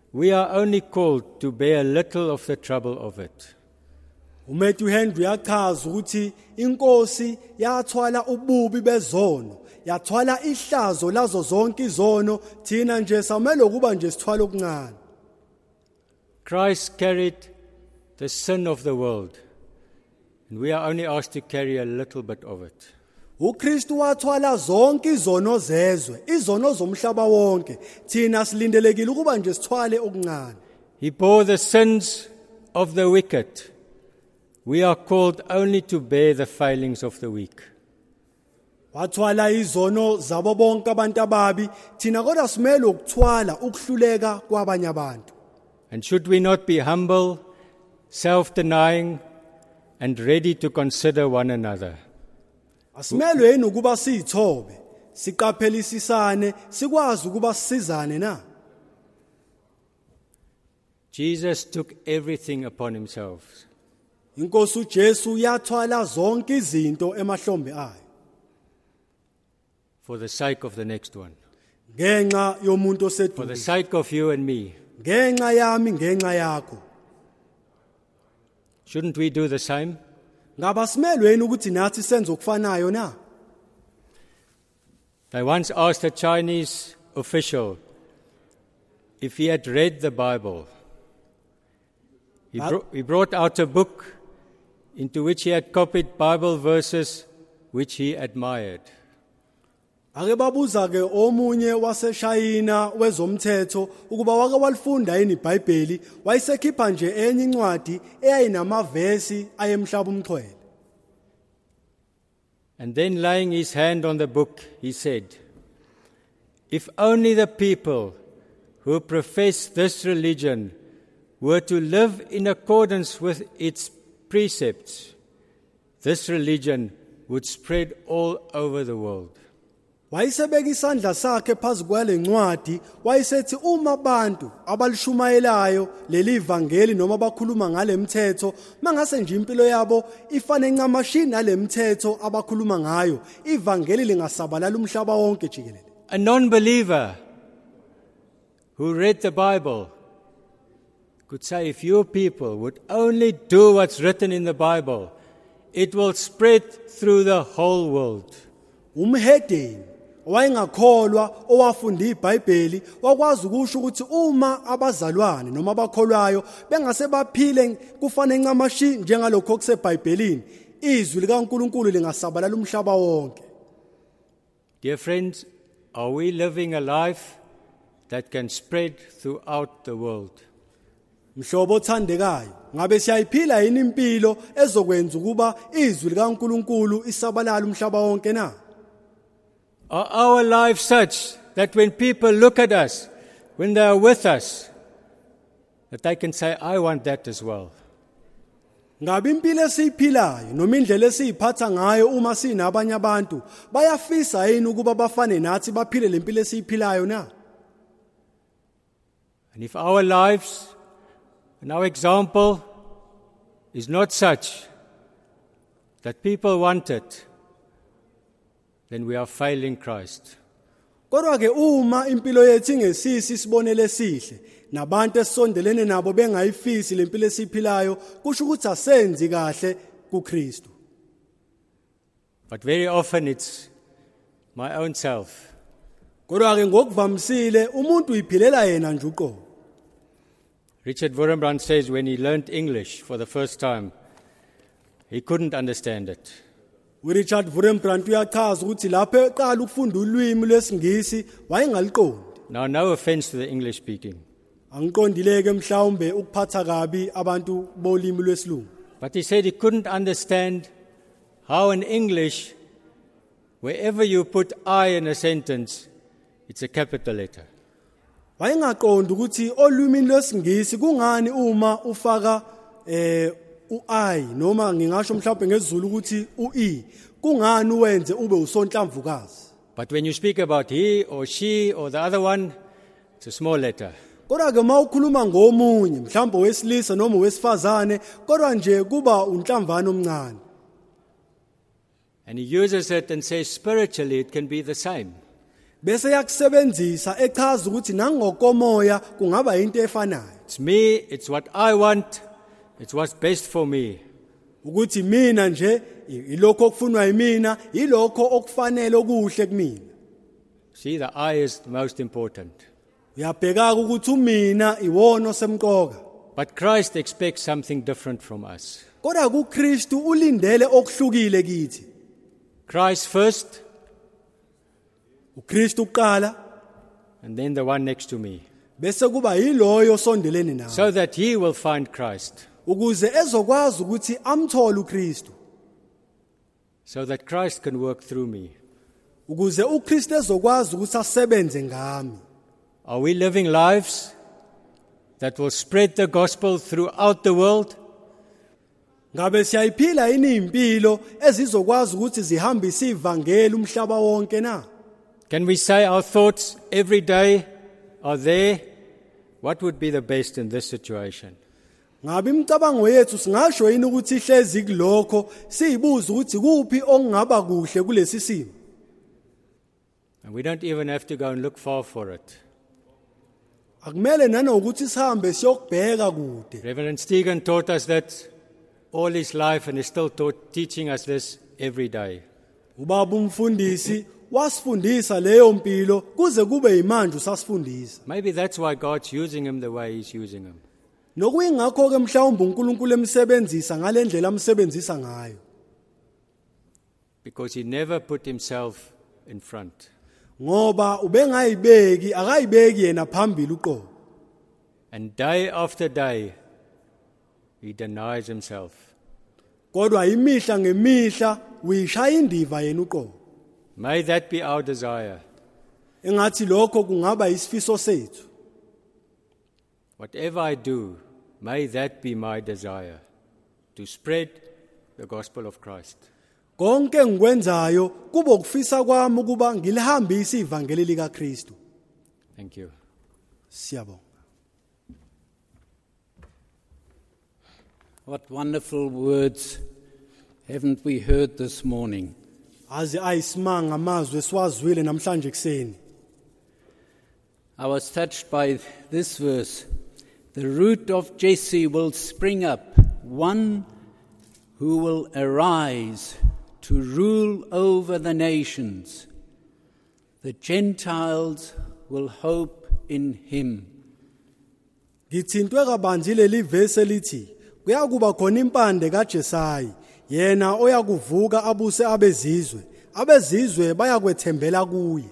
S3: We are only called to bear a little of the trouble of it.
S4: uMatthew Henry yachaza ukuthi inkosi yathwala ububi bezono yathwala ihlazo lazo zonke izono thina nje samele ukuba nje sithwala okuncane.
S3: Christ carried the sin of the world, and we are only asked to carry a little bit of it.
S4: uKristu wathwala zonke izono zezwe izono zomhlaba wonke thina silindelekile ukuba nje sithwale okuncane.
S3: He bore the sins of the wicked. We are called only to bear the failings of the weak.
S4: wathwala izono zabo bonke abantu ababi thina kodwa simele ukuthwala ukuhluleka kwabanye abantu.
S3: And should we not be humble, self-denying, and ready to consider one another?
S4: Asimelwe yini ukuba sithobe siqaphelisisane sikwazi ukuba sisizane na?
S3: Jesus took everything upon himself.
S4: Inkosi uJesu yathwala zonke izinto emahlombe ayo
S3: For the sake of the next one.
S4: ngenxa yomuntu
S3: For the
S4: oseduze,
S3: sake of you and me.
S4: ngenxa yami ngenxa yakho.
S3: Shouldn't we do the same?
S4: Ngaba simelwe yini ukuthi nathi senze okufanayo na?
S3: They once asked a Chinese official if he had read the Bible. He brought out a book into which he had copied Bible verses which he admired.
S4: Ake babuza ke omunye waseShayina wezomthetho ukuba wake walifunda yini iBhayibheli wayisekhipha nje enye incwadi eyayinamavesi ayemhlaba umxhwele.
S3: And then laying his hand on the book, he said, "If only the people who profess this religion were to live in accordance with its precepts, this religion would spread all over the world."
S4: Wayisebeka isandla sakhe phezu kwale ncwadi wayisethi uma abantu abalishumayelayo leli ivangeli noma bakhuluma ngale mthetho mangase nje impilo yabo ifane ncamashini nale mthetho abakhuluma ngayo ivangeli lingasabalala umhlaba wonke jikelele.
S3: A non-believer who read the Bible could say, if your people would only do what's written in the Bible, it will spread through the whole world.
S4: Umhedeni owayengakholwa owafunda iBhayibheli wakwazi ukusho ukuthi uma abazalwane noma abakholwayo bengase baphile kufane ncamashi njengalokho okuseBhayibhelini izwi likaNkuluNkulu lingasabalala umhlaba wonke.
S3: Dear friends, are we living a life that can spread throughout the world?
S4: Mhlobo othandekayo ngabe siyayiphila yini impilo ezokwenza ukuba izwi likaNkuluNkulu isabalala umhlaba wonke na?
S3: Are our lives such that when people look at us, when they are with us, that they can say, I want that as well?
S4: Ngabe impilo esiyiphilayo noma indlela esiyiphatha ngayo uma sinabanye abantu bayafisa yini ukuba bafane nathi baphile lempilo esiyiphilayo na?
S3: And if our lives and our example is not such that people want it, then we are failing Christ.
S4: Kodwa ke uma impilo yethu ingesisi sibonele esihle nabantu esondelene nabo bengayifisi lempilo esiphilayo kusho ukuthi asenzi kahle kuKristu.
S3: But very often it's my own self.
S4: Kodwa ke ngokuvamsile umuntu uyiphilela yena nje uqobo.
S3: Richard Wurmbrand says when he learned English for the first time, he couldn't understand it.
S4: uRichard Wurmbrand uyachaza ukuthi lapho eqala ukufunda ulwimi lwesingisi wayengaliqondi.
S3: Now, no offense to the English speaking,
S4: Angiqondileke mhlawumbe ukuphatha kabi abantu bolimi lwesilungu.
S3: but he said he couldn't understand how in English, wherever you put I in a sentence, it's a capital letter.
S4: Wayengaqondi ukuthi olwimini lwesingisi kungani uma ufaka u-I noma ngingasho mhlawumbe ngesiZulu ukuthi u-E kungani wenze ube usonhlamvukazi.
S3: But when you speak about he or she or the other one, it's a small letter.
S4: Kodwa ke mawukhuluma ngomunye mhlawumbe wesilisa noma wesifazane kodwa nje kuba unhlamvana omncane.
S3: And he uses it and says spiritually it can be the same.
S4: bese yakusebenzisa echaza ukuthi nangokomoya kungaba into efanayo
S3: It's me, it's what I want, it's what's best for me.
S4: ukuthi mina nje ilokho okufunwa yimina ilokho okufanele okuhle kumina
S3: See, the I is the most important.
S4: uyabheka ukuthi umina iwona osemqoka
S3: But Christ expects something different from us.
S4: kodwa kuKristu ulindele okuhlukile kithi
S3: Christ first,
S4: uKristu uqala
S3: and then the one next to me.
S4: bese kuba yiloyo sondelene nawe
S3: So that he will find Christ.
S4: ukuze ezokwazi ukuthi amthole uKristu
S3: So that Christ can work through me.
S4: ukuze uKristu ezokwazi ukuthi asebenze ngami
S3: Are we living lives that will spread the gospel throughout the world?
S4: ngabe siyayiphila yini impilo ezizokwazi ukuthi zihambise ivangeli umhlaba wonke na
S3: Can we say our thoughts every day are there? What would be the best in this situation?
S4: ngabe imicabango yethu singasho yini ukuthi ihlezi kulokho siyibuza ukuthi kuphi okungaba kuhle kulesi simo
S3: And we don't even have to go and look far for it.
S4: akumele nanokuthi sihambe siyokubheka kude
S3: Reverend Stephen taught us that all his life and is still teaching us this every day.
S4: ubaba umfundisi wasifundisa leyo mpilo kuze kube imanje usasifundisa
S3: Maybe that's why God's using him the way he's using him.
S4: nokuyingakho ke mhlawumbe uNkulunkulu emsebenzisa ngalendlela amsebenzisa ngayo
S3: Because he never put himself in front.
S4: ngoba ubengayibeki akayibeki yena phambili uqobo
S3: And day after day, he denies himself.
S4: kodwa imihla ngemihla uyishaya indiva yena uqobo
S3: May that be our desire.
S4: engathi lokho kungaba isifiso sethu
S3: Whatever I do, may that be my desire, to spread the gospel of Christ.
S4: konke engikwenzayo kube ukufisa kwami ukuba ngilihambise ivangeli likaKristu
S3: Thank you.
S4: siyabonga
S5: What wonderful words haven't we heard this morning?
S4: azi ayisimanga amazwi esiwazwile namhlanje kuseni
S5: I was touched by this verse. The root of Jesse will spring up, one who will arise to rule over the nations. The Gentiles will hope in him.
S4: ngithintwe kabanzi leli verse elithi kuyakuba khona impande kaJesayi yena oyakuvuka abuse abezizwe bayakwethembela kuye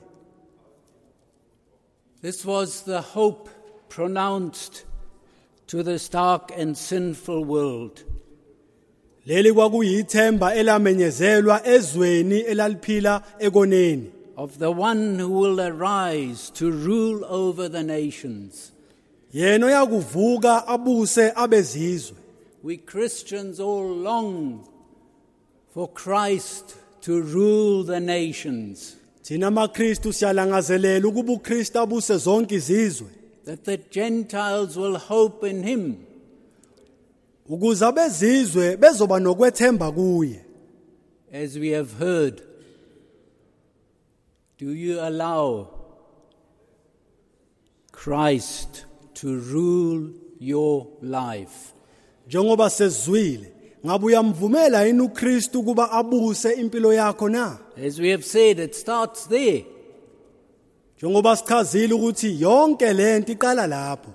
S5: This was the hope pronounced to this dark and sinful world.
S4: leli kwakuyithemba elamenyezelwa ezweni elaliphila ekoneni
S5: Of the one who will arise to rule over the nations.
S4: yena oyakuvuka abuse abezizwe
S5: We Christians all long for Christ to rule the nations,
S4: thina amaKristu siyalangazelela ukuba uKristu abuse zonke izizwe
S5: that the Gentiles will hope in him.
S4: ukuze abezizwe bezoba nokwethemba kuye
S5: As we have heard, do you allow Christ to rule your life?
S4: njengoba sezwile ngabe uyamvumela yini uKristu kuba abuse impilo yakho na
S5: As we have said, it starts there.
S4: njengoba sichazile ukuthi yonke lento iqala lapho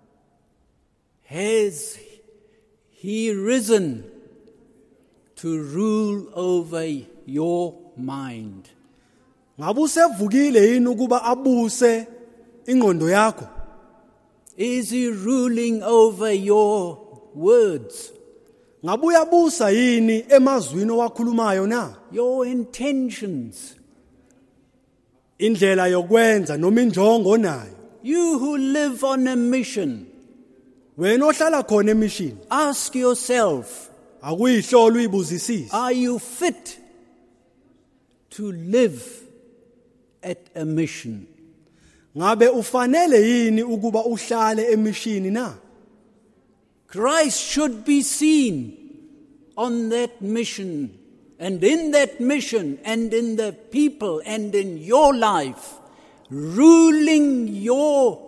S5: Has he risen to rule over your mind?
S4: ngabe usevukile yini ukuba abuse ingqondo yakho
S5: Is he ruling over your words,
S4: ngabe uyabusa yini emazwini owakhulumayo na
S5: your intentions?
S4: indlela yokwenza noma injongo nayo
S5: You who live on a mission,
S4: wena ohlala khona emishini
S5: ask yourself,
S4: akuyihlola uyibuzisise
S5: are you fit to live at a mission?
S4: ngabe ufanele yini ukuba uhlale emishini na
S5: Christ should be seen on that mission, and in that mission, and in the people, and in your life. ruling your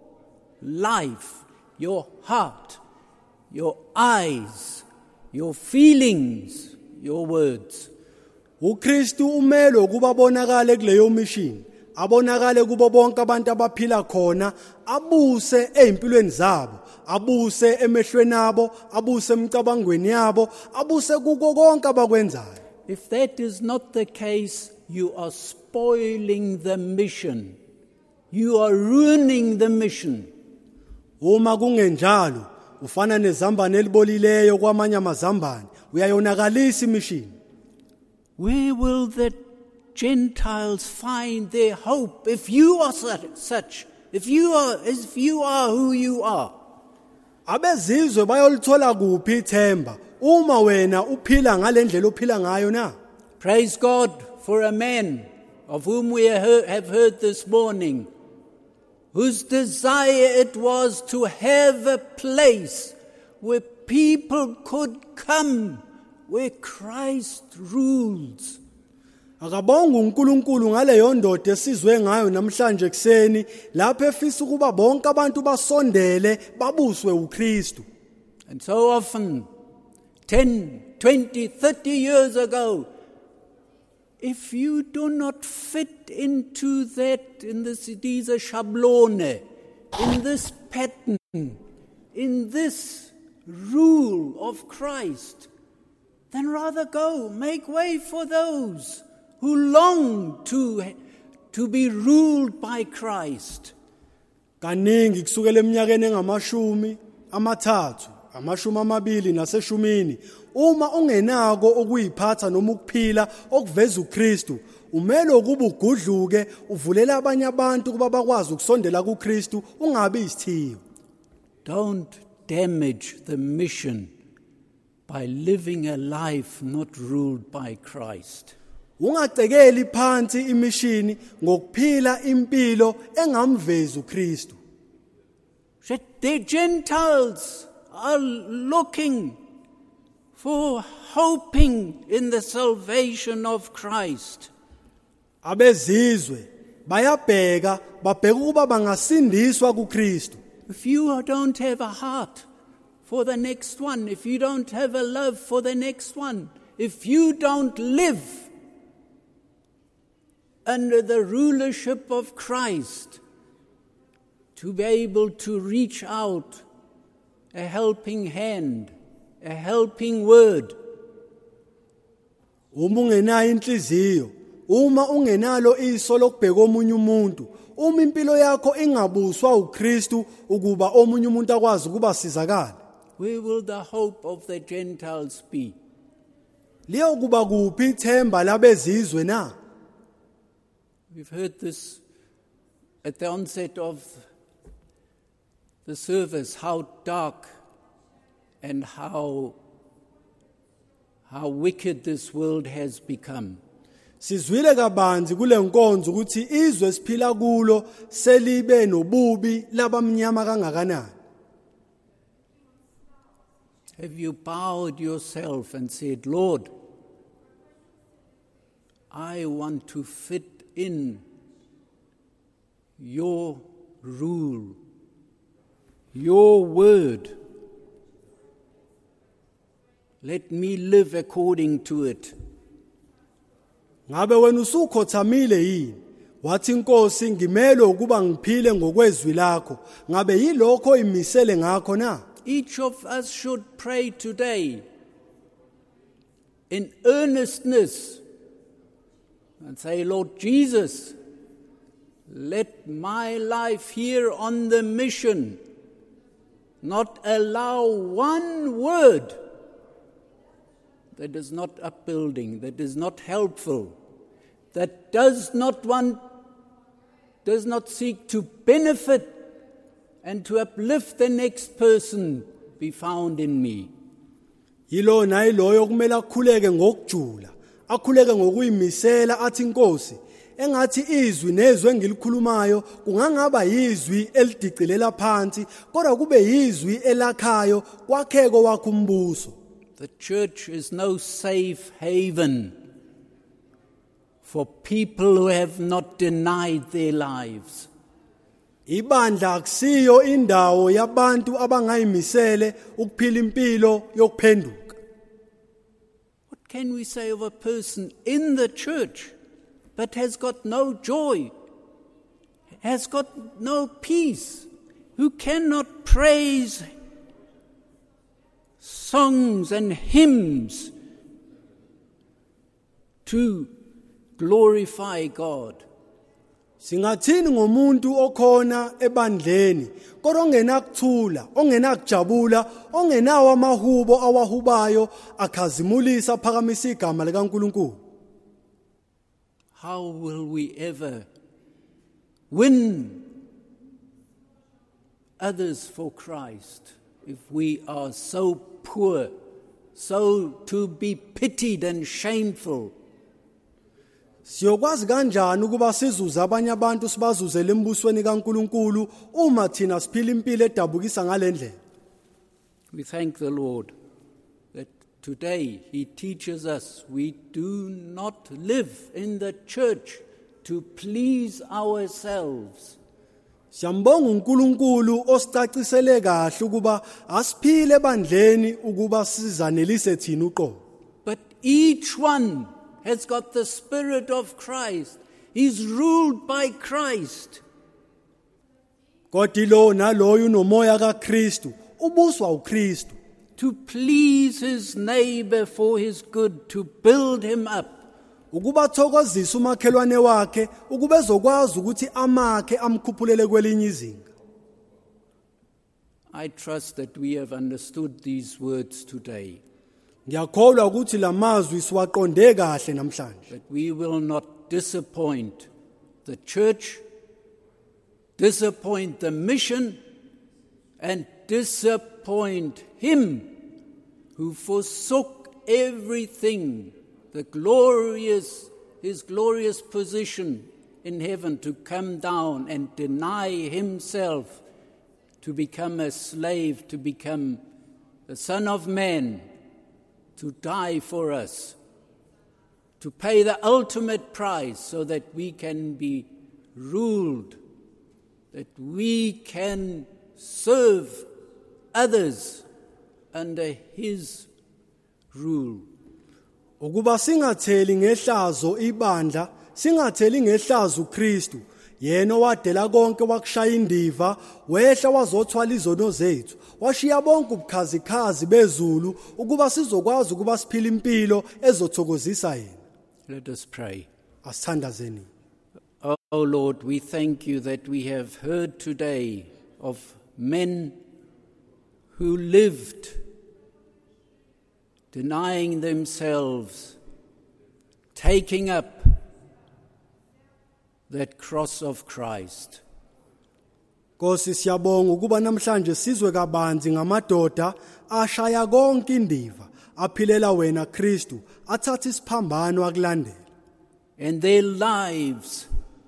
S5: life, your heart, your eyes, your feelings, your words.
S4: uKristu umelo ukuba bonakale kuleyo mission abonakale kubo bonke abantu abaphila khona abuse ezimpilweni zabo abuse emehlweni abo abuse emicabangweni yabo abuse kuko konke abakwenzayo.
S5: If that is not the case, you are spoiling the mission. You are ruining the mission.
S4: Uma kungenjalo ufana nezambane elibolileyo kwamanye amazambane uyayonakalisa imission.
S5: Where will the Gentiles find their hope if you are such? If you are who you are?
S4: Abezizwe bayolithola kuphi ithemba uma wena uphila ngalendlela ophila ngayo na?
S5: Praise God for a man of whom we have heard this morning, whose desire it was to have a place where people could come, where Christ rules.
S4: Akabonga uNkulunkulu ngaleyo ndoda esizwe ngayo namhlanje ekseni lapho efisa ukuba bonke abantu basondele babuswe uKristu.
S5: And so often 10, 20, 30 years ago, if you do not fit into that, in this diese Schablone, in this pattern, in this rule of Christ, then rather go, make way for those who long to be ruled by Christ.
S4: Kaningi kusukela eminyakeni engamashumi amathathu, amashumi amabili naseshumini, uma ungenako ukuyiphatha noma ukuphila okuveza uKristu, umelo ukuba ugudluke uvulela abanye abantu kuba bakwazi ukusondela kuKristu ungabi isithiyo.
S5: Don't damage the mission by living a life not ruled by Christ.
S4: Ungacekeli phansi imishini ngokuphila impilo engamvezi uKristu.
S5: The Gentiles are looking for hoping in the salvation of Christ.
S4: Abezizwe bayabheka babheka ukuba bangasindiswa kuKristu.
S5: If you don't have a heart for the next one, if you don't have a love for the next one, if you don't live under the rulership of Christ, to be able to reach out a helping hand, a helping word.
S4: Uma ungenayo inhliziyo, uma ungenalo iso lokubheka omunye umuntu, uma impilo yakho ingabuswa uKristu ukuba omunye umuntu akwazi ukuba sizakala.
S5: Where will the hope of the Gentiles be?
S4: Liyo kuba kuphi ithemba labezizwe na?
S5: We've heard this at the onset of the service, how dark and how wicked this world has become.
S4: Sizwile kabanzi kule nkonzo ukuthi izwe esiphila kulo selibe nobubi labamnyama kangakanani.
S5: Have you bowed yourself and said, Lord, I want to fit in your rule, your word. Let me live according to it.
S4: Ngabe wena usukhothamile yini? Wathi Nkosi ngimelo ukuba ngiphile ngokwezwi lakho. Ngabe yilokho imisele ngakho na?
S5: Each of us should pray today in earnestness and say, Lord Jesus, let my life here on the mission not allow one word that is not upbuilding, that is not helpful, that does not seek to benefit and to uplift the next person be found in me.
S4: Yilo nayiloyo kumele akhuleke ngokujula, akhuleke ngokuyimisela athi Nkosi, engathi izwi nezwi engilikhulumayo kungangaba yizwi elidicilela phansi, kodwa kube yizwi elakhayo kwakheko wakho umbuso.
S5: The church is no safe haven for people who have not denied their lives.
S4: Ibandla akusiyo indawo yabantu abangayimisele ukuphila impilo yokuphenduka.
S5: What can we say of a person in the church but has got no joy, has got no peace, who cannot praise songs and hymns to glorify God?
S4: Singathini ngomuntu okhona ebandleni kodwa ongenakuthula, ongenakujabula, ongenawo amahubo awahubayo akhazimulisa phakamisa igama likaNkulunkulu?
S5: How will we ever win others for Christ if we are so poor, so to be pitied and shameful?
S4: Siyokwazi kanjani ukuba sizuze abanye abantu sibazuzele embusweni kaNkulunkulu uma thina siphila impilo edabukisa ngalendlela?
S5: We thank the Lord that today He teaches us we do not live in the church to please ourselves.
S4: Siyambonga uNkulunkulu osicacisele kahle ukuba asiphile ebandleni ukuba sizanelise thina uqobo.
S5: But each one has got the Spirit of Christ. He's ruled by Christ.
S4: Kodwa lo naloyo unomoya kaKristu, ubuswa uKristu.
S5: To please his neighbor for his good, to build him up.
S4: Ukuba thokozisa umakhelwane wakhe ukuba ezokwazi ukuthi amakhe amkhuphulele kwelinye izinga.
S5: I trust that we have understood these words today,
S4: Ngiyakholwa ukuthi lamazwi siwaqonde kahle namhlanje.
S5: that we will not disappoint the church, disappoint the mission, and disappoint him who forsook everything, his glorious position in heaven, to come down and deny himself, to become a slave, to become the Son of Man, to die for us, to pay the ultimate price so that we can be ruled, that we can serve others under his rule.
S4: Ukuba singatheli ngehlazo ibandla, singatheli ngehlazo uKristu, yena wadela konke wakushaya indiva, wehla wazothwala izono zethu, washiya bonke ubukhazikhazi bezulu ukuba sizokwazi ukuba siphile impilo ezothokozisa yena.
S5: Let us pray.
S4: Asithandazeni.
S5: Oh Lord, we thank you that we have heard today of men who lived denying themselves, taking up that cross of Christ.
S4: Nkosi siyabonga ukuba namhlanje sizwe kabanzi ngamadoda ashaya konke indiva, aphilela wena Kristu, athatha isiphambano akulandela.
S5: And their lives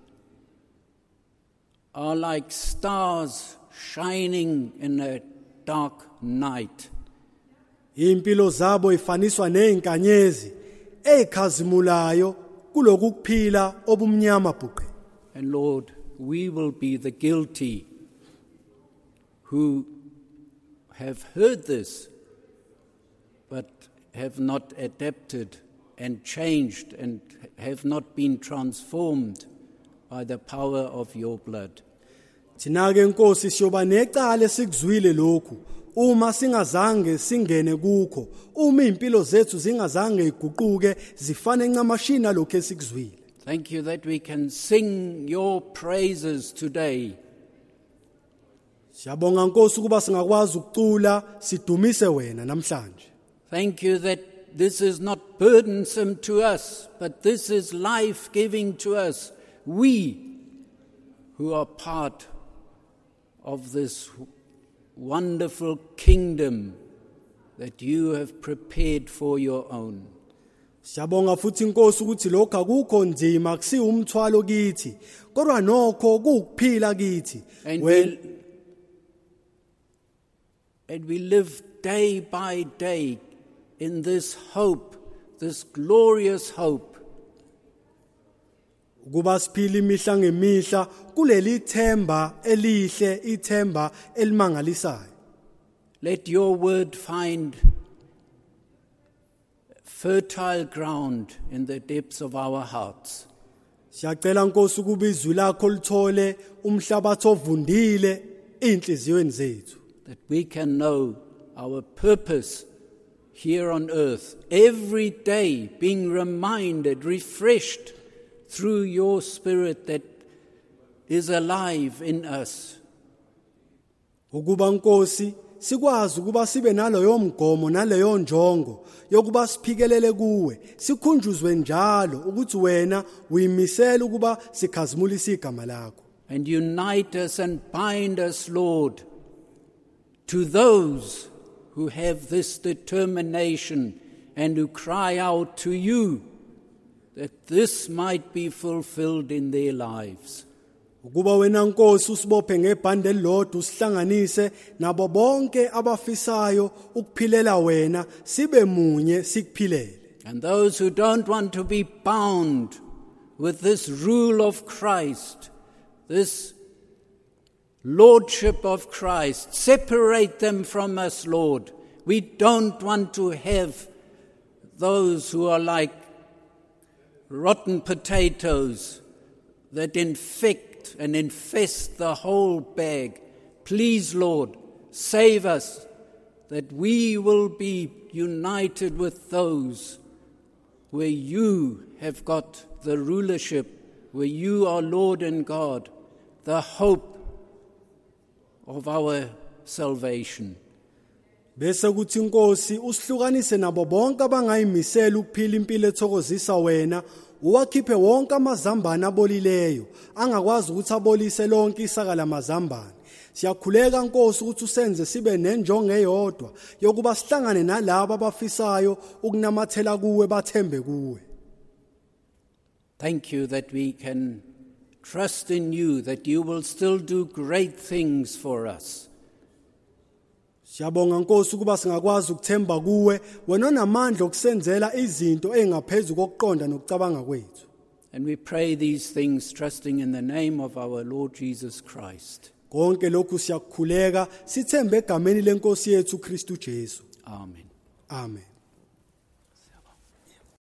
S5: are like stars shining in a dark night.
S4: Impilo zabo ifaniswa nezinkanyezi ezikhazimulayo kuloku kuphila obumnyama bhuqe.
S5: And Lord, we will be the guilty who have heard this but have not adapted and changed and have not been transformed by the power of your blood.
S4: Thina ke Nkosi siyoba necala sikuzwile lokhu uma singazange singene kukho, uma impilo zethu zingazange iguquke zifane encamashini lokho esikuzwile.
S5: Thank you that we can sing your praises today.
S4: Siyabonga Nkosi ukuba singakwazi ukucula sidumise wena namhlanje.
S5: Thank you that this is not burdensome to us, but this is life-giving to us, we who are part of this wonderful kingdom that you have prepared for your own.
S4: Siyabonga futhi Nkosi ukuthi lokho akukho nzima, kusi umthwalo kithi, kodwa nokho kukuphila kithi.
S5: And we live day by day in this hope, this glorious hope,
S4: ukuba siphile imihla ngemihla kuleli themba elihle, ithemba elimangalisayo.
S5: Let your word find fertile ground in the depths of our hearts.
S4: Siyacela Nkosi ukuba izwi lakho lithole umhlabathi ovundile enhliziyweni zethu,
S5: That we can know our purpose here on earth, every day being reminded, refreshed through your Spirit that is alive in us.
S4: ukuba Nkosi sikwazi ukuba sibe naloyo mgomo naleyo njongo yokuba siphikelele kuwe, sikhunjuzwe njalo ukuthi wena uyimisela ukuba sikhazimulise igama lakho.
S5: And unite us and bind us, Lord, to those who have this determination and who cry out to you that this might be fulfilled in their lives.
S4: Ukuba wena Nkosi usibophe ngebhande elilodwa, usihlanganise nabo bonke abafisayo ukuphilela wena, sibe munye sikuphilele.
S5: And those who don't want to be bound with this rule of Christ, this lordship of Christ, separate them from us, Lord. We don't want to have those who are like rotten potatoes that infect and infest the whole bag. Please, Lord, save us, that we will be united with those where you have got the rulership, where you are Lord and God, the hope of our salvation.
S4: Bese kuthi Nkosi usihlukanise nabo bonke abangayimisela ukuphila impilo ethokozisa wena, uwakhiphe wonke amazambane abolileyo angakwazi ukuthi abolise lonke isaka lamazambane. Siyakhuleka Nkosi ukuthi usenze sibe nenjongo eyodwa yokuba sihlangane nalabo abafisayo ukunamathela kuwe, bathembe kuwe.
S5: Thank you that we can trust in you, that you will still do great things for us.
S4: Siyabonga Nkosi ukuba singakwazi ukuthemba kuwe, wena onamandla okusenzela izinto engaphezulu kokuqonda nokucabanga kwethu.
S5: And we pray these things trusting in the name of our Lord Jesus Christ.
S4: Konke lokhu siyakukhuleka sithembe egameni leNkosi yethu Kristu Jesu.
S5: Amen.
S4: Amen.